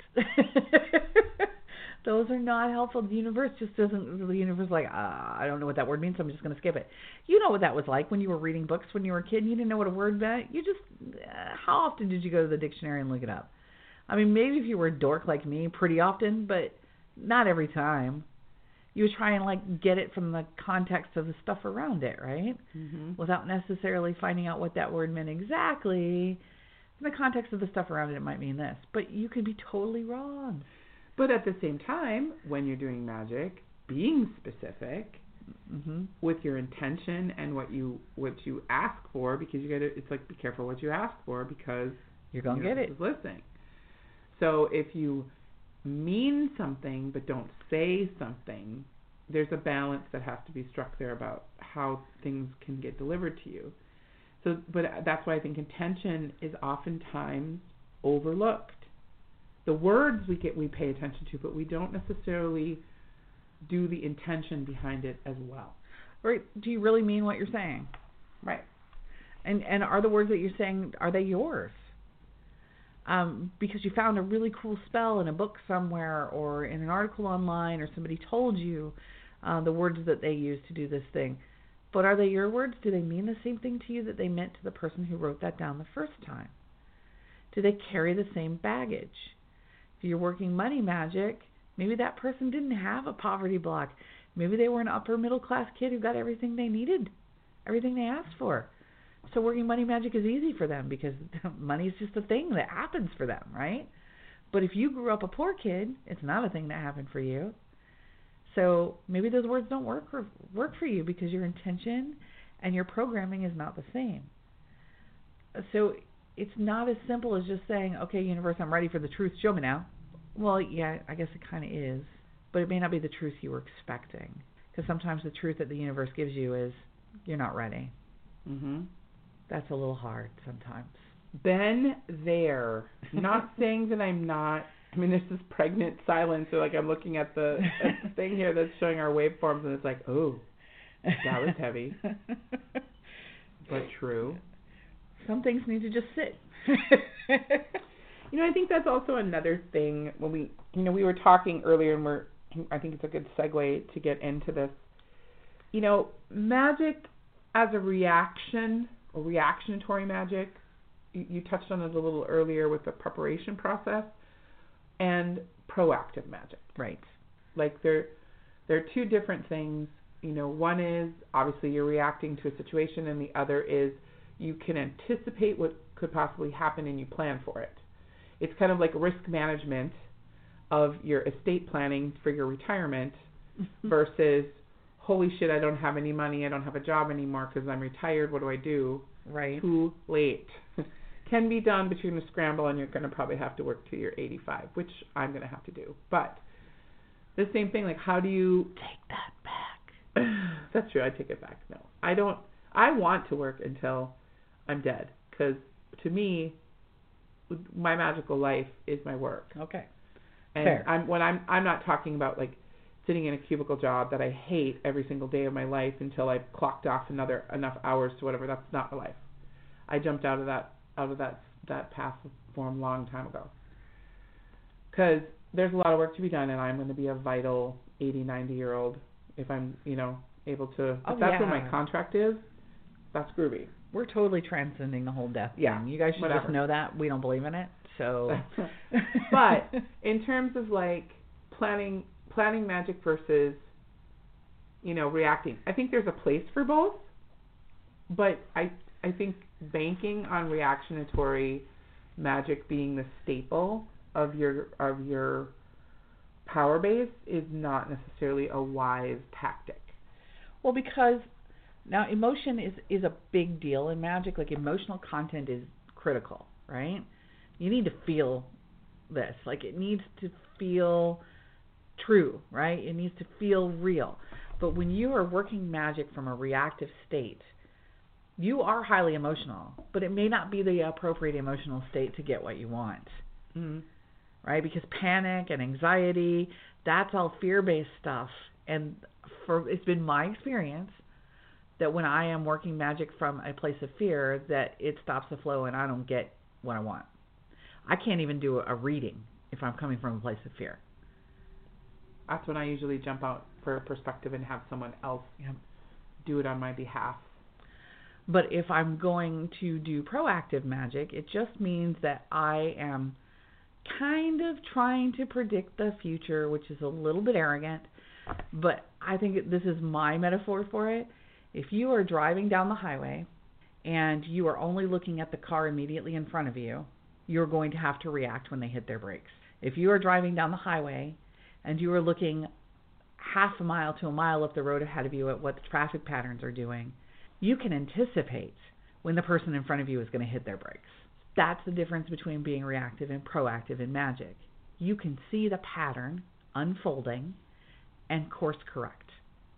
C: Those are not helpful. The universe just doesn't, the universe is like, ah, I don't know what that word means, so I'm just going to skip it. You know what that was like when you were reading books when you were a kid and you didn't know what a word meant. You just, uh, how often did you go to the dictionary and look it up? I mean, maybe if you were a dork like me, pretty often, but not every time. You would try and like get it from the context of the stuff around it, right?
B: Mm-hmm.
C: Without necessarily finding out what that word meant exactly. In the context of the stuff around it, it might mean this. But you could be totally wrong.
B: But at the same time, when you're doing magic, being specific
C: mm-hmm.
B: with your intention and what you what you ask for, because you got to, it's like, be careful what you ask for, because
C: you're going to get it.
B: Listening. So if you mean something but don't say something, there's a balance that has to be struck there about how things can get delivered to you. So, but that's why I think intention is oftentimes overlooked. The words we get, we pay attention to, but we don't necessarily do the intention behind it as well.
C: Right? Do you really mean what you're saying?
B: Right.
C: And and are the words that you're saying, are they yours? Um, because you found a really cool spell in a book somewhere or in an article online, or somebody told you uh, the words that they use to do this thing. But are they your words? Do they mean the same thing to you that they meant to the person who wrote that down the first time? Do they carry the same baggage? If you're working money magic, maybe that person didn't have a poverty block. Maybe they were an upper middle class kid who got everything they needed, everything they asked for. So working money magic is easy for them because money is just a thing that happens for them, right? But if you grew up a poor kid, it's not a thing that happened for you. So maybe those words don't work for, work for you because your intention and your programming is not the same. So it's not as simple as just saying, okay, universe, I'm ready for the truth. Show me now. Well, yeah, I guess it kind of is. But it may not be the truth you were expecting. Because sometimes the truth that the universe gives you is you're not ready.
B: Mm-hmm.
C: That's a little hard sometimes.
B: Been there. Not saying that I'm not. I mean, there's this pregnant silence. So, like, I'm looking at the, at the thing here that's showing our waveforms, and it's like, oh, that was heavy. But true.
C: Some things need to just sit.
B: You know, I think that's also another thing when we, you know, we were talking earlier, and we're, I think it's a good segue to get into this. You know, magic as a reaction, or reactionatory magic, you, you touched on it a little earlier with the preparation process, and proactive magic.
C: Right.
B: Like they're, they're two different things. You know, one is obviously you're reacting to a situation, and the other is you can anticipate what could possibly happen and you plan for it. It's kind of like risk management of your estate planning for your retirement versus, holy shit, I don't have any money, I don't have a job anymore because I'm retired, what do I do?
C: Right.
B: Too late. Can be done, but you're going to scramble and you're going to probably have to work till you're eighty-five, which I'm going to have to do. But the same thing, like how do you...
C: Take that back.
B: That's true, I take it back. No, I don't. I want to work until I'm dead because to me, my magical life is my work.
C: Okay.
B: And
C: Fair.
B: I'm when I'm I'm not talking about like sitting in a cubicle job that I hate every single day of my life until I've clocked off another enough hours to whatever. That's not my life. I jumped out of that out of that that path form a long time ago. Because there's a lot of work to be done, and I'm going to be a vital eighty, ninety year old if I'm, you know, able to. If
C: oh,
B: that's
C: yeah.
B: what my contract is, that's groovy.
C: We're totally transcending the whole death
B: yeah,
C: thing. You guys should
B: whatever.
C: just know that. We don't believe in it. So,
B: but in terms of like planning, planning magic versus, you know, reacting, I think there's a place for both. But I, I think banking on reactionatory magic being the staple of your of your power base is not necessarily a wise tactic.
C: Well, because now emotion is is a big deal in magic. Like emotional content is critical, right? You need to feel this. Like it needs to feel true, right? It needs to feel real. But when you are working magic from a reactive state, you are highly emotional, but it may not be the appropriate emotional state to get what you want,
B: Mm-hmm.
C: right? Because panic and anxiety, that's all fear-based stuff. And for it's been my experience that when I am working magic from a place of fear, that it stops the flow and I don't get what I want. I can't even do a reading if I'm coming from a place of fear.
B: That's when I usually jump out for a perspective and have someone else
C: Yep.
B: do it on my behalf.
C: But if I'm going to do proactive magic, it just means that I am kind of trying to predict the future, which is a little bit arrogant, but I think this is my metaphor for it. If you are driving down the highway and you are only looking at the car immediately in front of you, you're going to have to react when they hit their brakes. If you are driving down the highway and you are looking half a mile to a mile up the road ahead of you at what the traffic patterns are doing, you can anticipate when the person in front of you is going to hit their brakes. That's the difference between being reactive and proactive in magic. You can see the pattern unfolding and course correct,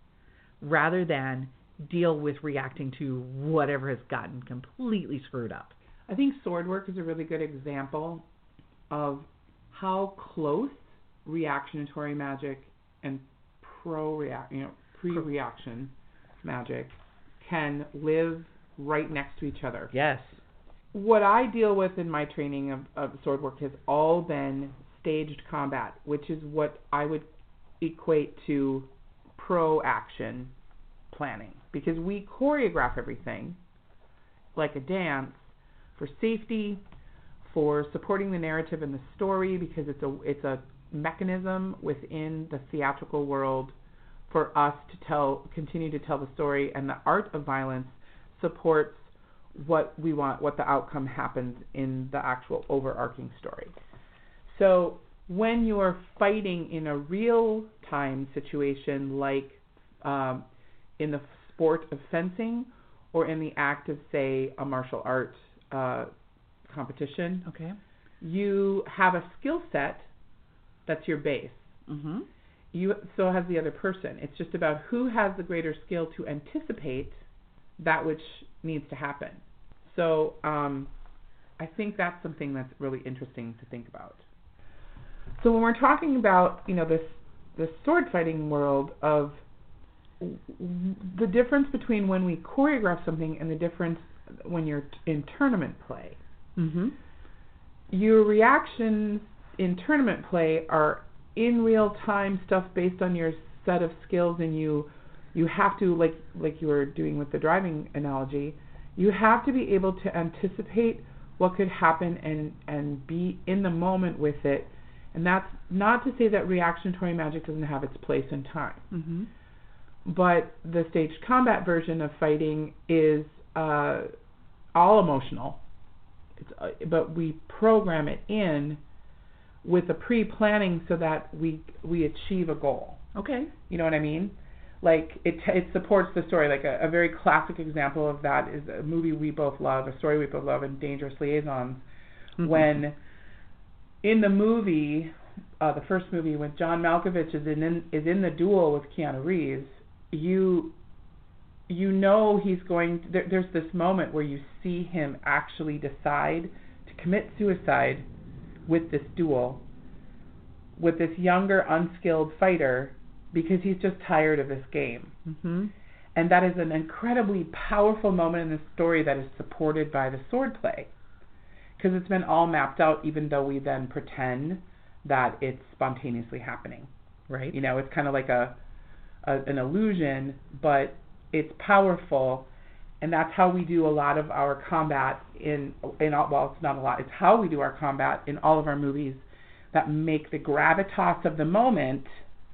C: rather than deal with reacting to whatever has gotten completely screwed up.
B: I think sword work is a really good example of how close reactionatory magic and pro-react, you know, pre-reaction magic can live right next to each other.
C: Yes.
B: What I deal with in my training of, of sword work has all been staged combat, which is what I would equate to pro-action planning, because we choreograph everything like a dance for safety, for supporting the narrative and the story, because it's a it's a mechanism within the theatrical world for us to tell, continue to tell the story, and the art of violence supports what we want, what the outcome happens in the actual overarching story. So when you're fighting in a real-time situation, like um, in the sport of fencing, or in the act of, say, a martial art uh, competition,
C: Okay.
B: you have a skill set that's your base.
C: Mm-hmm.
B: You so has the other person. It's just about who has the greater skill to anticipate that which needs to happen. So um, I think that's something that's really interesting to think about. So when we're talking about, you know, this the sword fighting world of the difference between when we choreograph something and the difference when you're in tournament play.
C: Mm-hmm.
B: Your reactions in tournament play are in real time stuff based on your set of skills, and you you have to, like like you were doing with the driving analogy, you have to be able to anticipate what could happen and and be in the moment with it. And that's not to say that reactionary magic doesn't have its place in time.
C: Mm-hmm.
B: But the staged combat version of fighting is uh, all emotional. It's, uh, but we program it in with a pre-planning so that we we achieve a goal.
C: Okay.
B: You know what I mean? Like it it supports the story. Like a, a very classic example of that is a movie we both love, a story we both love, in Dangerous Liaisons. Mm-hmm. When in the movie, uh, the first movie, when John Malkovich is in is in the duel with Keanu Reeves, you you know he's going to, there, there's this moment where you see him actually decide to commit suicide with this duel with this younger unskilled fighter because he's just tired of this game.
C: Mm-hmm.
B: And that is an incredibly powerful moment in the story that is supported by the sword play, because it's been all mapped out, even though we then pretend that it's spontaneously happening.
C: Right.
B: You know, it's kind of like a A, an illusion, but it's powerful, and that's how we do a lot of our combat in in all, well, it's not a lot. It's how we do our combat in all of our movies that make the gravitas of the moment,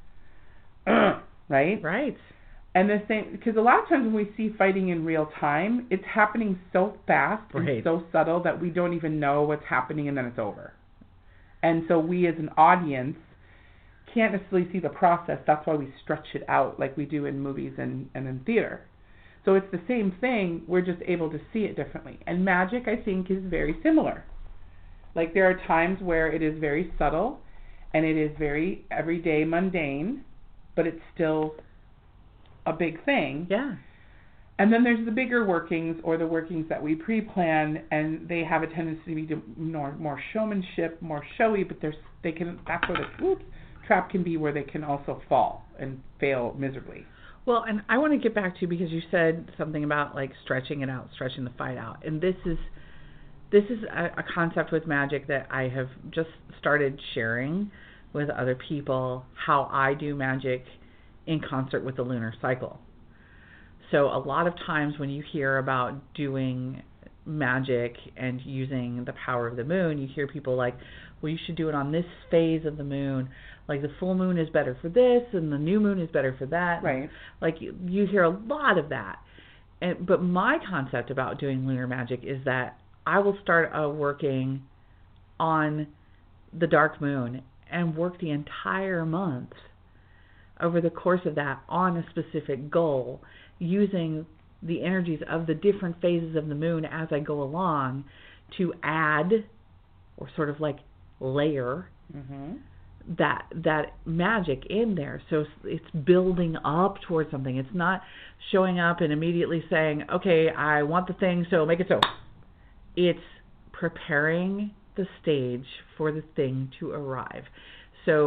B: uh, right?
C: Right.
B: And the same, because a lot of times when we see fighting in real time, it's happening so fast
C: right.
B: and so subtle that we don't even know what's happening, and then it's over. And so we as an audience can't necessarily see the process. That's why we stretch it out like we do in movies and, and in theater. So it's the same thing, we're just able to see it differently. And magic, I think, is very similar. Like there are times where it is very subtle and it is very everyday mundane, but it's still a big thing.
C: Yeah.
B: And then there's the bigger workings, or the workings that we pre-plan, and they have a tendency to be more, more showmanship, more showy, but there's they can that's where the whoops, trap can be, where they can also fall and fail miserably.
C: Well, and I want to get back to, because you said something about like stretching it out, stretching the fight out. And this is this is a, a concept with magic that I have just started sharing with other people, how I do magic in concert with the lunar cycle. So a lot of times when you hear about doing magic and using the power of the moon, you hear people like, well, you should do it on this phase of the moon. Like the full moon is better for this, and the new moon is better for that.
B: Right.
C: Like you, you hear a lot of that. And but my concept about doing lunar magic is that I will start uh, working on the dark moon and work the entire month over the course of that on a specific goal, using the energies of the different phases of the moon as I go along to add, or sort of like layer, mm-hmm. that that magic in there. So it's building up towards something. It's not showing up and immediately saying, okay, I want the thing, so make it so. It's preparing the stage for the thing to arrive. So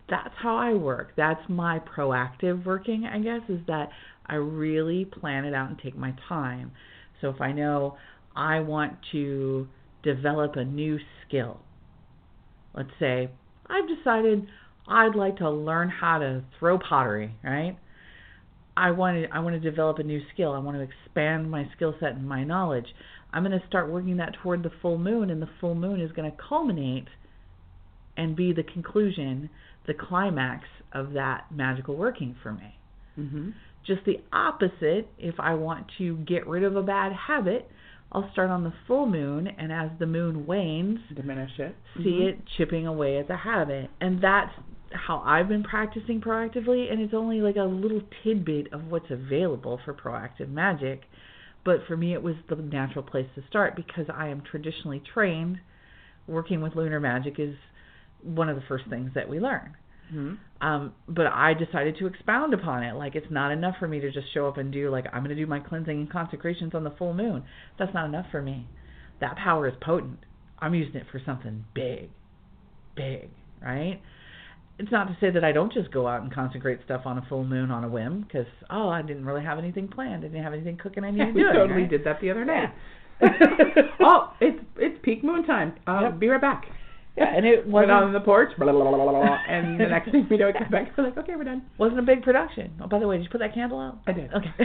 C: that's how I work. That's my proactive working, I guess, is that I really plan it out and take my time. So if I know I want to develop a new skill, let's say I've decided I'd like to learn how to throw pottery, right? I want to, I want to develop a new skill. I want to expand my skill set and my knowledge. I'm going to start working that toward the full moon, and the full moon is going to culminate and be the conclusion, the climax of that magical working for me.
B: Mm-hmm.
C: Just the opposite, if I want to get rid of a bad habit, I'll start on the full moon, and as the moon wanes,
B: diminish it.
C: See
B: mm-hmm.
C: it chipping away at the habit. And that's how I've been practicing proactively, and it's only like a little tidbit of what's available for proactive magic. But for me, it was the natural place to start because I am traditionally trained. Working with lunar magic is one of the first things that we learn.
B: Mm-hmm.
C: Um, but I decided to expound upon it. Like, it's not enough for me to just show up and do, like, I'm going to do my cleansing and consecrations on the full moon. That's not enough for me. That power is potent. I'm using it for something big, big, right? It's not to say that I don't just go out and consecrate stuff on a full moon on a whim because, oh, I didn't really have anything planned. I didn't have anything cooking I needed
B: yeah,
C: to do.
B: We totally
C: right?
B: did that the other night.
C: Yeah.
B: oh, it's it's peak moon time. Uh,
C: Yep.
B: Be right back.
C: Yeah, and it
B: Went
C: wasn't
B: out on the porch, blah, blah, blah, blah, blah, and the next thing we know, it comes back. We're like, okay, we're done.
C: wasn't a big production. Oh, by the way, did you put that candle out?
B: I did.
C: Okay.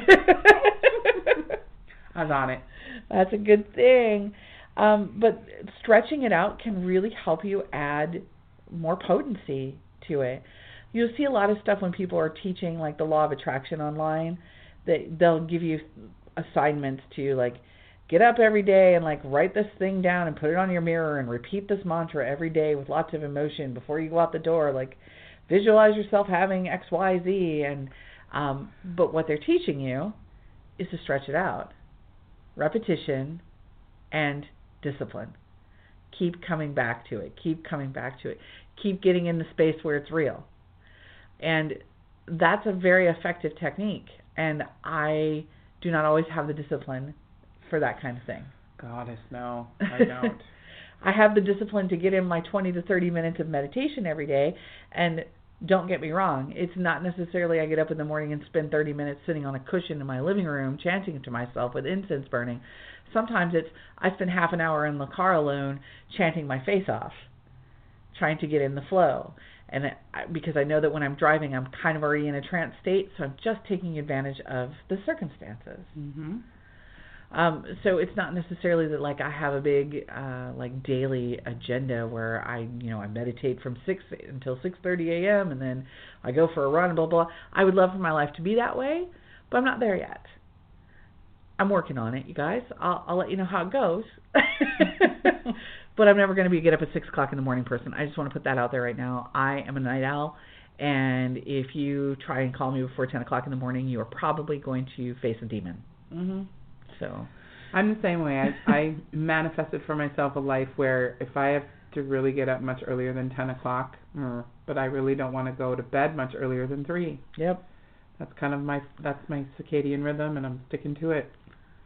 B: I was on it.
C: That's a good thing. Um, but stretching it out can really help you add more potency to it. You'll see a lot of stuff when people are teaching, like, the law of attraction online, that they'll give you assignments to, like, get up every day and, like, write this thing down and put it on your mirror and repeat this mantra every day with lots of emotion before you go out the door. Like, visualize yourself having X, Y, Z. And um, but what they're teaching you is to stretch it out. Repetition and discipline. Keep coming back to it. Keep coming back to it. Keep getting in the space where it's real. And that's a very effective technique. And I do not always have the discipline for that kind of thing.
B: Goddess, no, I don't.
C: I have the discipline to get in my twenty to thirty minutes of meditation every day. And don't get me wrong, it's not necessarily I get up in the morning and spend thirty minutes sitting on a cushion in my living room chanting to myself with incense burning. Sometimes it's I spend half an hour in the car alone chanting my face off, trying to get in the flow. And it, because I know that when I'm driving, I'm kind of already in a trance state, so I'm just taking advantage of the circumstances.
B: Mm-hmm.
C: Um, so it's not necessarily that, like, I have a big uh, like daily agenda where I you know I meditate from six until six thirty a.m. and then I go for a run and blah blah. I would love for my life to be that way, but I'm not there yet. I'm working on it, you guys. I'll, I'll let you know how it goes. But I'm never going to be a get up at six o'clock in the morning person. I just want to put that out there right now. I am a night owl, and if you try and call me before ten o'clock in the morning, you are probably going to face a demon.
B: Mm-hmm.
C: So
B: I'm the same way. I, I manifested for myself a life where if I have to really get up much earlier than ten o'clock, mm, but I really don't want to go to bed much earlier than three.
C: Yep.
B: That's kind of my, that's my circadian rhythm, and I'm sticking to it.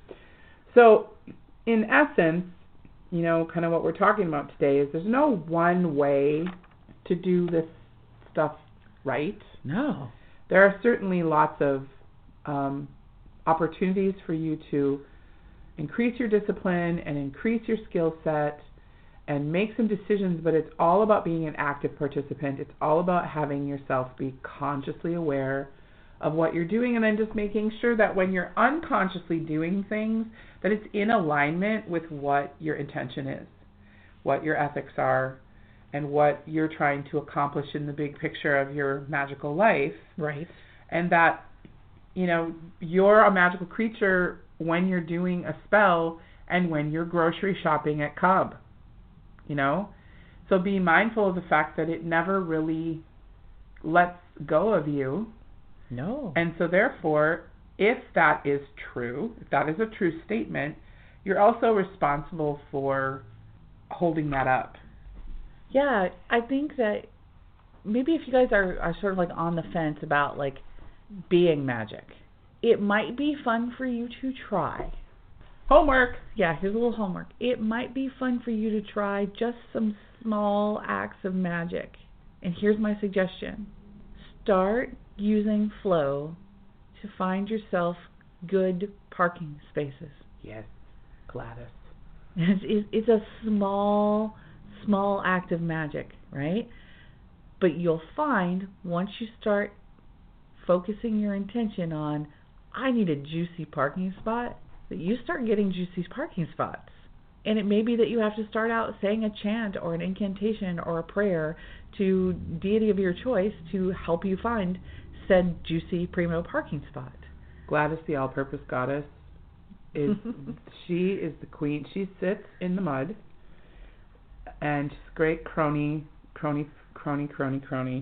B: So, in essence, you know, kind of what we're talking about today is there's no one way to do this stuff right.
C: No.
B: There are certainly lots of um, opportunities for you to increase your discipline and increase your skill set and make some decisions, but it's all about being an active participant. It's all about having yourself be consciously aware of what you're doing, and then just making sure that when you're unconsciously doing things, that it's in alignment with what your intention is, what your ethics are, and what you're trying to accomplish in the big picture of your magical life.
C: Right.
B: And that, you know, you're a magical creature when you're doing a spell and when you're grocery shopping at Cub, you know? So be mindful of the fact that it never really lets go of you.
C: No.
B: And so therefore, if that is true, if that is a true statement, you're also responsible for holding that up.
C: Yeah, I think that maybe if you guys are, are sort of like on the fence about like being magic, it might be fun for you to try.
B: Homework.
C: Yeah, here's a little homework. It might be fun for you to try just some small acts of magic And here's my suggestion. Start using Flow to find yourself good parking spaces.
B: Yes, Gladys.
C: It's, it's a small, small act of magic, right? But you'll find once you start focusing your intention on, I need a juicy parking spot, that you start getting juicy parking spots. And it may be that you have to start out saying a chant or an incantation or a prayer to deity of your choice to help you find said juicy primo parking spot.
B: Gladys, the all-purpose goddess, is she is the queen. She sits in the mud, and she's great crony, crony, crony, crony, crony.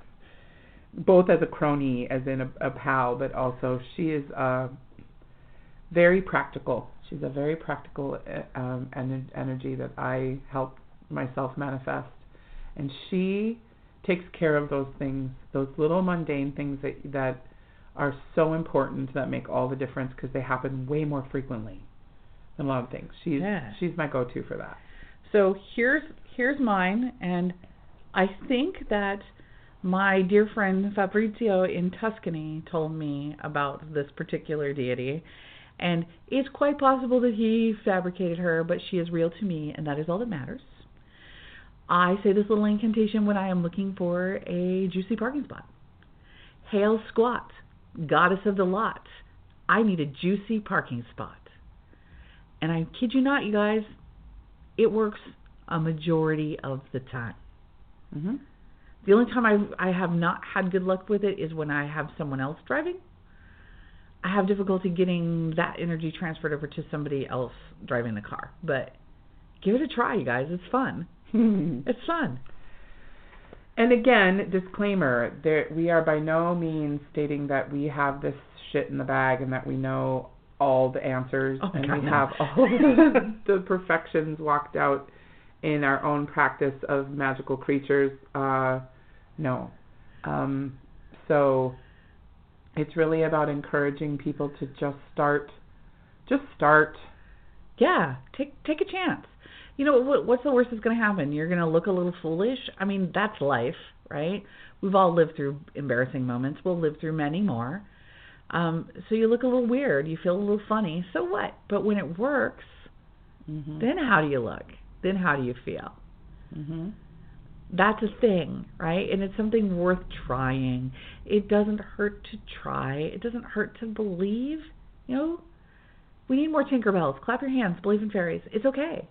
B: Both as a crony, as in a, a pal, but also she is uh, very practical. She's a very practical um, en- energy that I help myself manifest. And she takes care of those things, those little mundane things that that are so important, that make all the difference, because they happen way more frequently than a lot of things. She's
C: yeah.
B: she's my go-to for that.
C: So here's here's mine, and I think that my dear friend Fabrizio in Tuscany told me about this particular deity, and it's quite possible that he fabricated her, but she is real to me, and that is all that matters. I say this little incantation when I am looking for a juicy parking spot. Hail Squat, goddess of the lot, I need a juicy parking spot. And I kid you not, you guys, it works a majority of the time.
B: Mm-hmm.
C: The only time I I have not had good luck with it is when I have someone else driving. I have difficulty getting that energy transferred over to somebody else driving the car. But give it a try, you guys. It's fun. It's fun.
B: And again, disclaimer, there, we are by no means stating that we have this shit in the bag and that we know all the answers
C: oh
B: and
C: God,
B: we
C: no.
B: have all the, the perfections walked out in our own practice of magical creatures. Uh, no. Um, so it's really about encouraging people to just start. Just start.
C: Yeah, take take a chance. You know, what, what's the worst that's going to happen? You're going to look a little foolish. I mean, that's life, right? We've all lived through embarrassing moments. We'll live through many more. Um, so you look a little weird. You feel a little funny. So what? But when it works,
B: Mm-hmm.
C: then how do you look? Then how do you feel?
B: Mm-hmm.
C: That's a thing, right? And it's something worth trying. It doesn't hurt to try. It doesn't hurt to believe. You know, we need more Tinkerbells. Clap your hands. Believe in fairies. It's okay.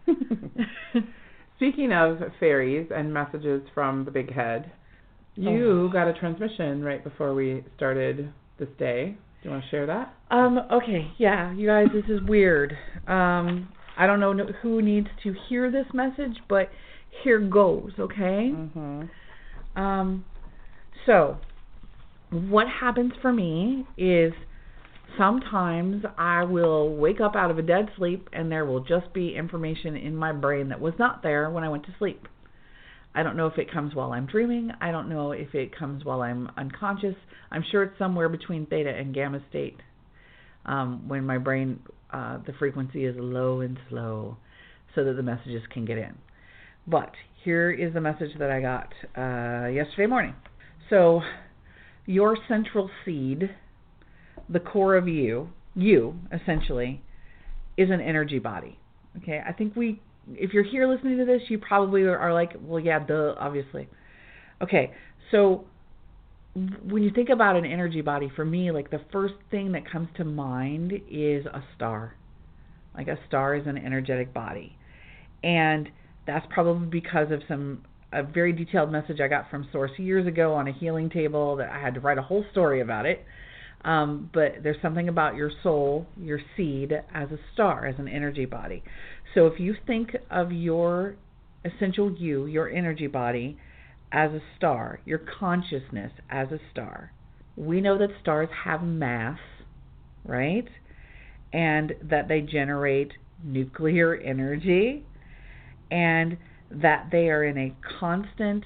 B: Speaking of fairies and messages from the big head, you oh. got a transmission right before we started this day. Do you want to share that?
C: Um. Okay. Yeah. You guys, this is weird. Um. I don't know who needs to hear this message, but here goes. Okay.
B: Mm-hmm.
C: Um. So, what happens for me is, sometimes I will wake up out of a dead sleep and there will just be information in my brain that was not there when I went to sleep. I don't know if it comes while I'm dreaming. I don't know if it comes while I'm unconscious. I'm sure it's somewhere between theta and gamma state, um, when my brain, uh, the frequency is low and slow so that the messages can get in. But here is the message that I got uh, yesterday morning. So your central seed, the core of you, you, essentially, is an energy body. Okay, I think we, if you're here listening to this, you probably are like, well, yeah, duh, obviously. Okay, so when you think about an energy body, for me, like the first thing that comes to mind is a star. Like a star is an energetic body. And that's probably because of some, a very detailed message I got from Source years ago on a healing table that I had to write a whole story about it. Um, but there's something about your soul, your seed, as a star, as an energy body. So if you think of your essential you, your energy body, as a star, your consciousness as a star, we know that stars have mass, right? And that they generate nuclear energy, and that they are in a constant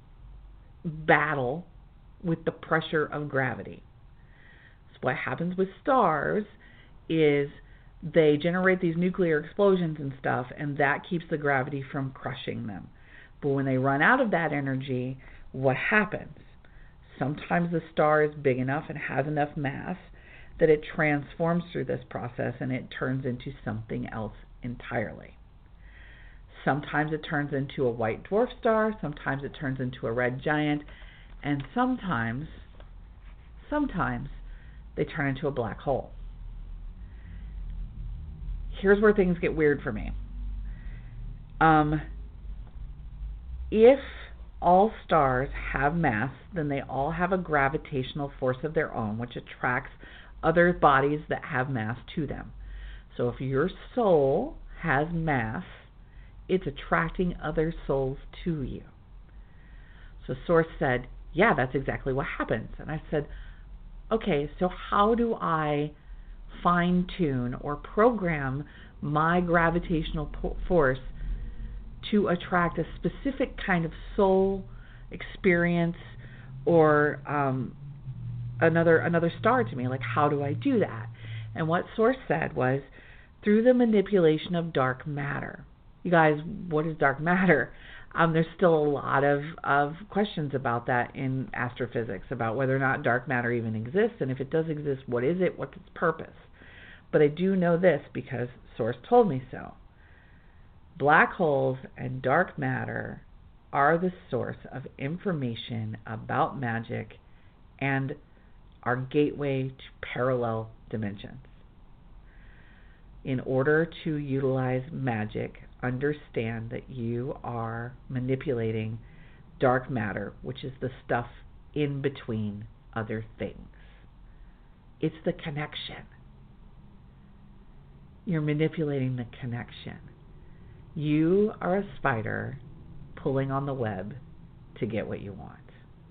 C: battle with the pressure of gravity. What happens with stars is they generate these nuclear explosions and stuff, and that keeps the gravity from crushing them. But when they run out of that energy, what happens? Sometimes the star is big enough and has enough mass that it transforms through this process and it turns into something else entirely. Sometimes it turns into a white dwarf star, sometimes it turns into a red giant, and sometimes, sometimes they turn into a black hole. Here's where things get weird for me. Um, if all stars have mass, then they all have a gravitational force of their own, which attracts other bodies that have mass to them. So if your soul has mass, it's attracting other souls to you. So Source said, yeah, that's exactly what happens. And I said, okay, so how do I fine-tune or program my gravitational po- force to attract a specific kind of soul experience or um, another another star to me? Like, how do I do that? And what Source said was through the manipulation of dark matter. You guys, what is dark matter? Um, there's still a lot of, of questions about that in astrophysics, about whether or not dark matter even exists, and if it does exist, what is it? What's its purpose? But I do know this because Source told me so. Black holes and dark matter are the source of information about magic and our gateway to parallel dimensions. In order to utilize magic, understand that you are manipulating dark matter, which is the stuff in between other things. It's the connection. You're manipulating the connection. You are a spider pulling on the web to get what you want.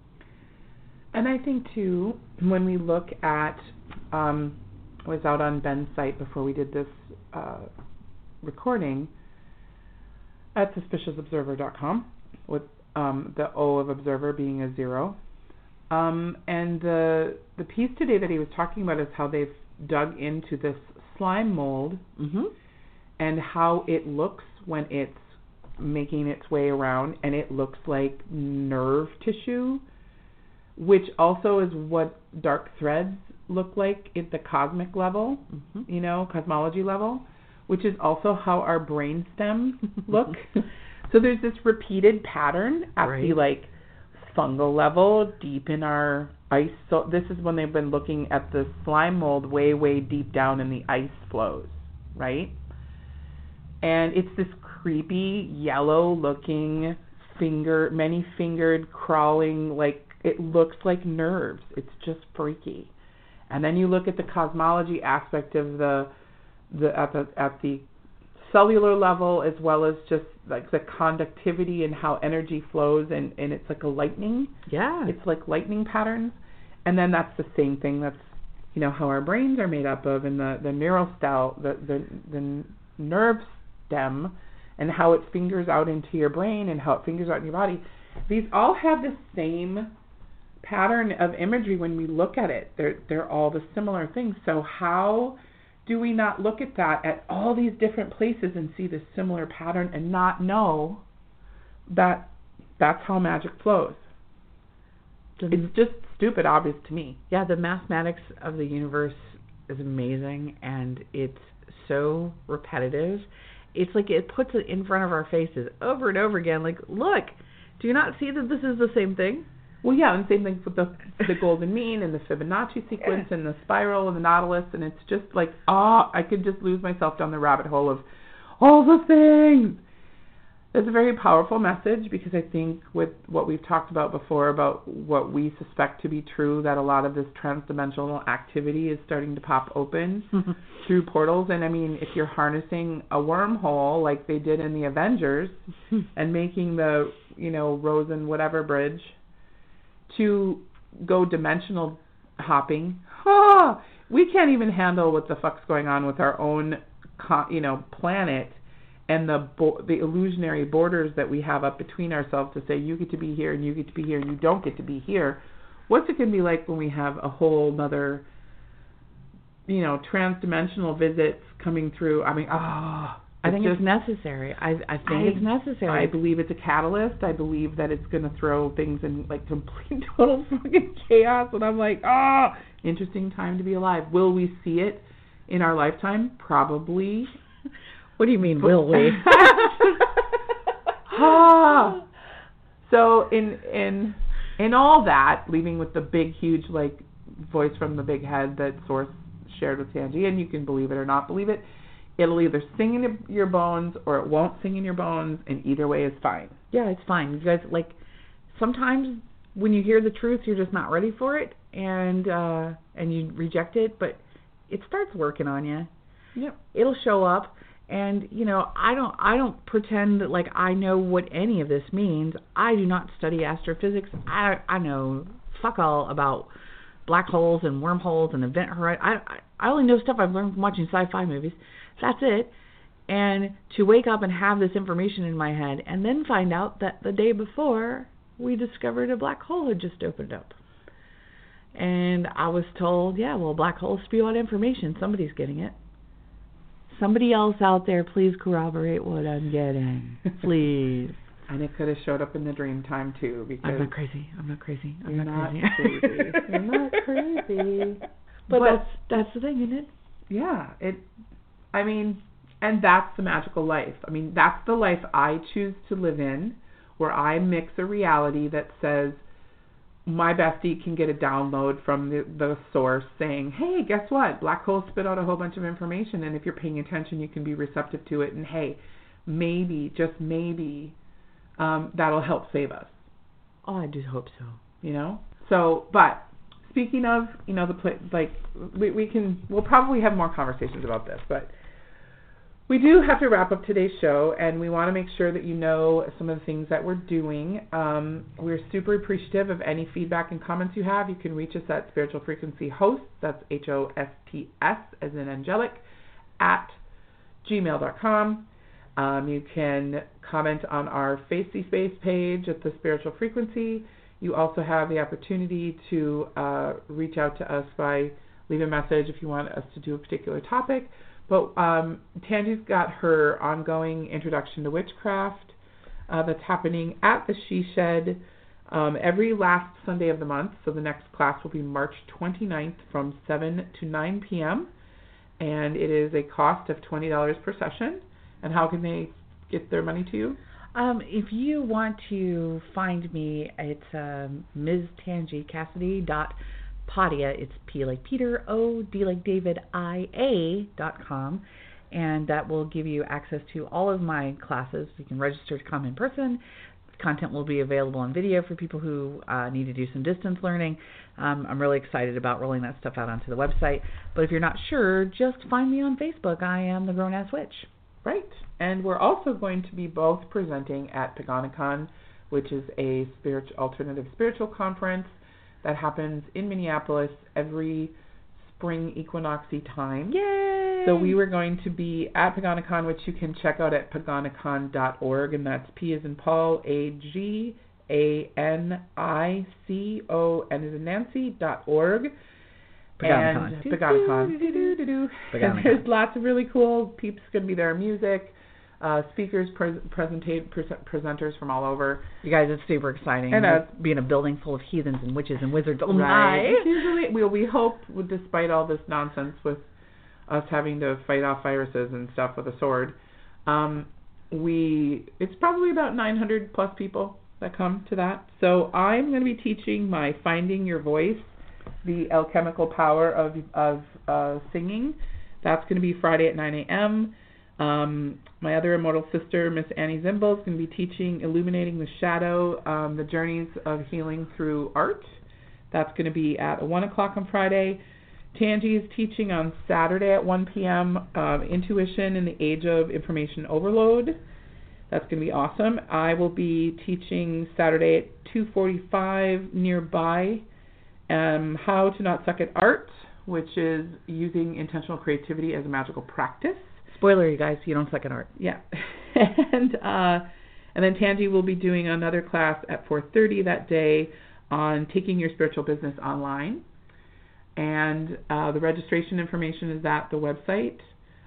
B: And I think, too, when we look at, um, I was out on Ben's site before we did this uh, recording at suspicious observer dot com, with um, the O of observer being a zero. Um, and the the piece today that he was talking about is how they've dug into this slime mold
C: Mm-hmm.
B: and how it looks when it's making its way around, and it looks like nerve tissue, which also is what dark threads look like at the cosmic level,
C: Mm-hmm.
B: you know, cosmology level, which is also how our brain stems look. So there's this repeated pattern at
C: Right.
B: the like fungal level, deep in our ice. So this is when they've been looking at the slime mold way, way deep down in the ice flows, right? And it's this creepy, yellow-looking finger, many-fingered, crawling, like it looks like nerves. It's just freaky. And then you look at the cosmology aspect of the the at the at the cellular level, as well as just like the conductivity and how energy flows, and, and it's like a lightning.
C: Yeah.
B: It's like lightning patterns. And then that's the same thing. That's, you know, how our brains are made up of, and the the neural style, the the the nerve stem, and how it fingers out into your brain and how it fingers out in your body. These all have the same pattern of imagery when we look at it. They're they're all the similar things. So how do we not look at that at all these different places and see the similar pattern and not know that that's how magic flows? It's just stupid obvious to me.
C: Yeah, the mathematics of the universe is amazing, and it's so repetitive. It's like it puts it in front of our faces over and over again. Like, look, do you not see that this is the same thing?
B: Well, yeah, and same thing with the the golden mean and the Fibonacci sequence
C: Yeah.
B: and the spiral and the nautilus, and it's just like, ah, I could just lose myself down the rabbit hole of all the things. It's a very powerful message, because I think with what we've talked about before about what we suspect to be true, that a lot of this transdimensional activity is starting to pop open through portals. And I mean, if you're harnessing a wormhole like they did in the Avengers and making the, you know, Rosen whatever bridge to go dimensional hopping, ah, we can't even handle what the fuck's going on with our own, you know, planet. And the bo- the illusionary borders that we have up between ourselves to say you get to be here and you get to be here and you don't get to be here. What's it going to be like when we have a whole other, you know, trans-dimensional visits coming through? I mean, ah,
C: I think
B: just,
C: it's necessary. I I think
B: I,
C: it's necessary.
B: I believe it's a catalyst. I believe that it's going to throw things in like complete total fucking chaos. And I'm like, ah, oh, interesting time to be alive. Will we see it in our lifetime? Probably.
C: What do you mean, will we?
B: ah. So in in in all that, leaving with the big, huge like voice from the big head that Source shared with Tangi, and you can believe it or not believe it. It'll either sing in your bones or it won't sing in your bones, and either way is fine.
C: Yeah, it's fine. You guys, like, sometimes when you hear the truth, you're just not ready for it, and uh, and you reject it, but it starts working on you.
B: Yep.
C: It'll show up, and, you know, I don't I don't pretend that, like, I know what any of this means. I do not study astrophysics. I I know fuck all about black holes and wormholes and event horizon. I, I only know stuff I've learned from watching sci-fi movies. That's it. And to wake up and have this information in my head and then find out that the day before we discovered a black hole had just opened up. And I was told, yeah, well, black holes spew out information. Somebody's getting it. Somebody else out there, please corroborate what I'm getting. Please.
B: And it could have showed up in the dream time, too. Because
C: I'm not crazy. I'm not crazy. I'm
B: you're
C: not,
B: not
C: crazy.
B: crazy. You're not crazy.
C: But,
B: But
C: that's that's the thing, isn't it?
B: yeah, it. I mean, and that's the magical life. I mean, that's the life I choose to live in, where I mix a reality that says my bestie can get a download from the, the source saying, hey, guess what? Black holes spit out a whole bunch of information, and if you're paying attention, you can be receptive to it. And hey, maybe, just maybe, um, that'll help save us.
C: Oh, I do hope so.
B: You know? So, but speaking of, you know, the pla- like, we, we can, we'll probably have more conversations about this, but we do have to wrap up today's show, and we want to make sure that you know some of the things that we're doing. Um, we're super appreciative of any feedback and comments you have. You can reach us at Spiritual Frequency Hosts, that's H O S T S as in angelic, at gmail dot com. Um, you can comment on our Facey Space page at the Spiritual Frequency. You also have the opportunity to uh, reach out to us by leave a message if you want us to do a particular topic. But um, Tangi's got her ongoing introduction to witchcraft uh, that's happening at the She Shed um, every last Sunday of the month. So the next class will be March twenty-ninth from seven to nine p.m. And it is a cost of twenty dollars per session. And how can they get their money to you?
C: Um, if you want to find me, it's um, Miz Tangi Cassidy dot Padia. It's P like Peter, O, D like David, I, A dot com, and that will give you access to all of my classes. You can register to come in person. Content will be available on video for people who uh, need to do some distance learning. Um, I'm really excited about rolling that stuff out onto the website. But if you're not sure, just find me on Facebook. I am the Grown Ass Witch.
B: Right. And we're also going to be both presenting at PaganaCon, which is a spiritual alternative spiritual conference that happens in Minneapolis every spring equinoxy time.
C: Yay!
B: So we were going to be at PaganaCon, which you can check out at paganacon dot org, and that's P as in Paul, A G A N I C O N as in Nancy, dot org.
C: PaganaCon.
B: And PaganaCon. And there's lots of really cool peeps going to be there, music, uh, speakers, pre- presentate, pre- presenters from all over.
C: You guys, it's super exciting.
B: And uh,
C: being a building full of heathens and witches and wizards. Oh
B: right.
C: my!
B: Usually, we, we hope, despite all this nonsense with us having to fight off viruses and stuff with a sword, um, we it's probably about nine hundred plus people that come to that. So I'm going to be teaching my Finding Your Voice, the alchemical power of of uh, singing. That's going to be Friday at nine a.m. Um, my other immortal sister, Miss Annie Zimble, is going to be teaching Illuminating the Shadow, um, the journeys of healing through art. That's going to be at one o'clock on Friday. Tangi is teaching on Saturday at one p.m. Um, Intuition in the Age of Information Overload. That's going to be awesome. I will be teaching Saturday at two forty-five nearby um, How to Not Suck at Art, which is using intentional creativity as a magical practice.
C: Spoiler, you guys, you don't suck at art.
B: Yeah. and uh, and then Tangi will be doing another class at four thirty that day on taking your spiritual business online. And uh, the registration information is at the website.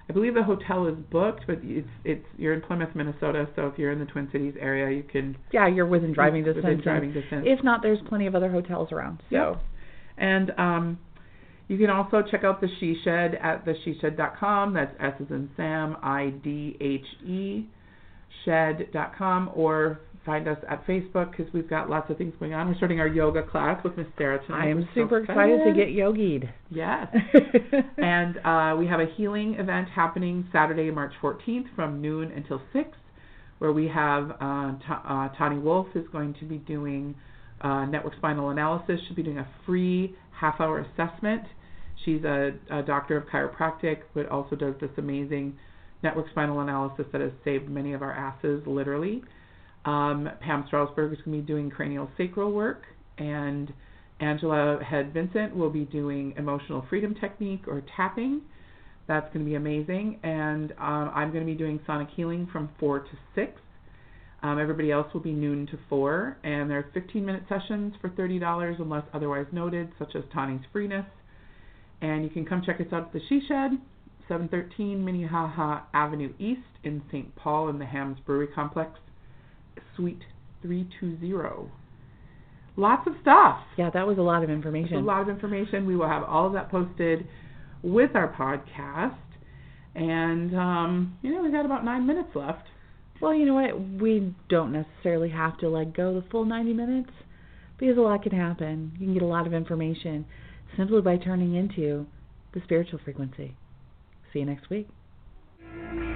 B: I believe the hotel is booked, but it's it's you're in Plymouth, Minnesota, so if you're in the Twin Cities area, you can.
C: Yeah, you're within driving distance.
B: Within driving distance.
C: If not, there's plenty of other hotels around. So.
B: Yep. And um, you can also check out the She Shed at the she shed dot com. That's S as in Sam, I D H E, shed dot com, or find us at Facebook because we've got lots of things going on. We're starting our yoga class with Miss Sarah tonight.
C: I am
B: We're
C: super
B: so
C: excited.
B: excited
C: to get yogied.
B: Yes. And uh, we have a healing event happening Saturday, March fourteenth from noon until six, where we have uh, T- uh, Tani Wolf is going to be doing uh, network spinal analysis. She'll be doing a free half-hour assessment. She's a, a doctor of chiropractic, but also does this amazing network spinal analysis that has saved many of our asses, literally. Um, Pam Strasberg is going to be doing cranial sacral work, and Angela Head Vincent will be doing emotional freedom technique or tapping. That's going to be amazing. And um, I'm going to be doing sonic healing from four to six. Um, everybody else will be noon to four, and there are fifteen-minute sessions for thirty dollars unless otherwise noted, such as Tani's Freeness. And you can come check us out at the She Shed, seven thirteen Minnehaha Avenue East in Saint Paul in the Hams Brewery Complex. Suite three two zero. Lots of stuff.
C: Yeah, that was a lot of information.
B: That's a lot of information. We will have all of that posted with our podcast. And, um, you know, we've got about nine minutes left.
C: Well, you know what? We don't necessarily have to let go the full ninety minutes because a lot can happen. You can get a lot of information simply by turning into the spiritual frequency. See you next week.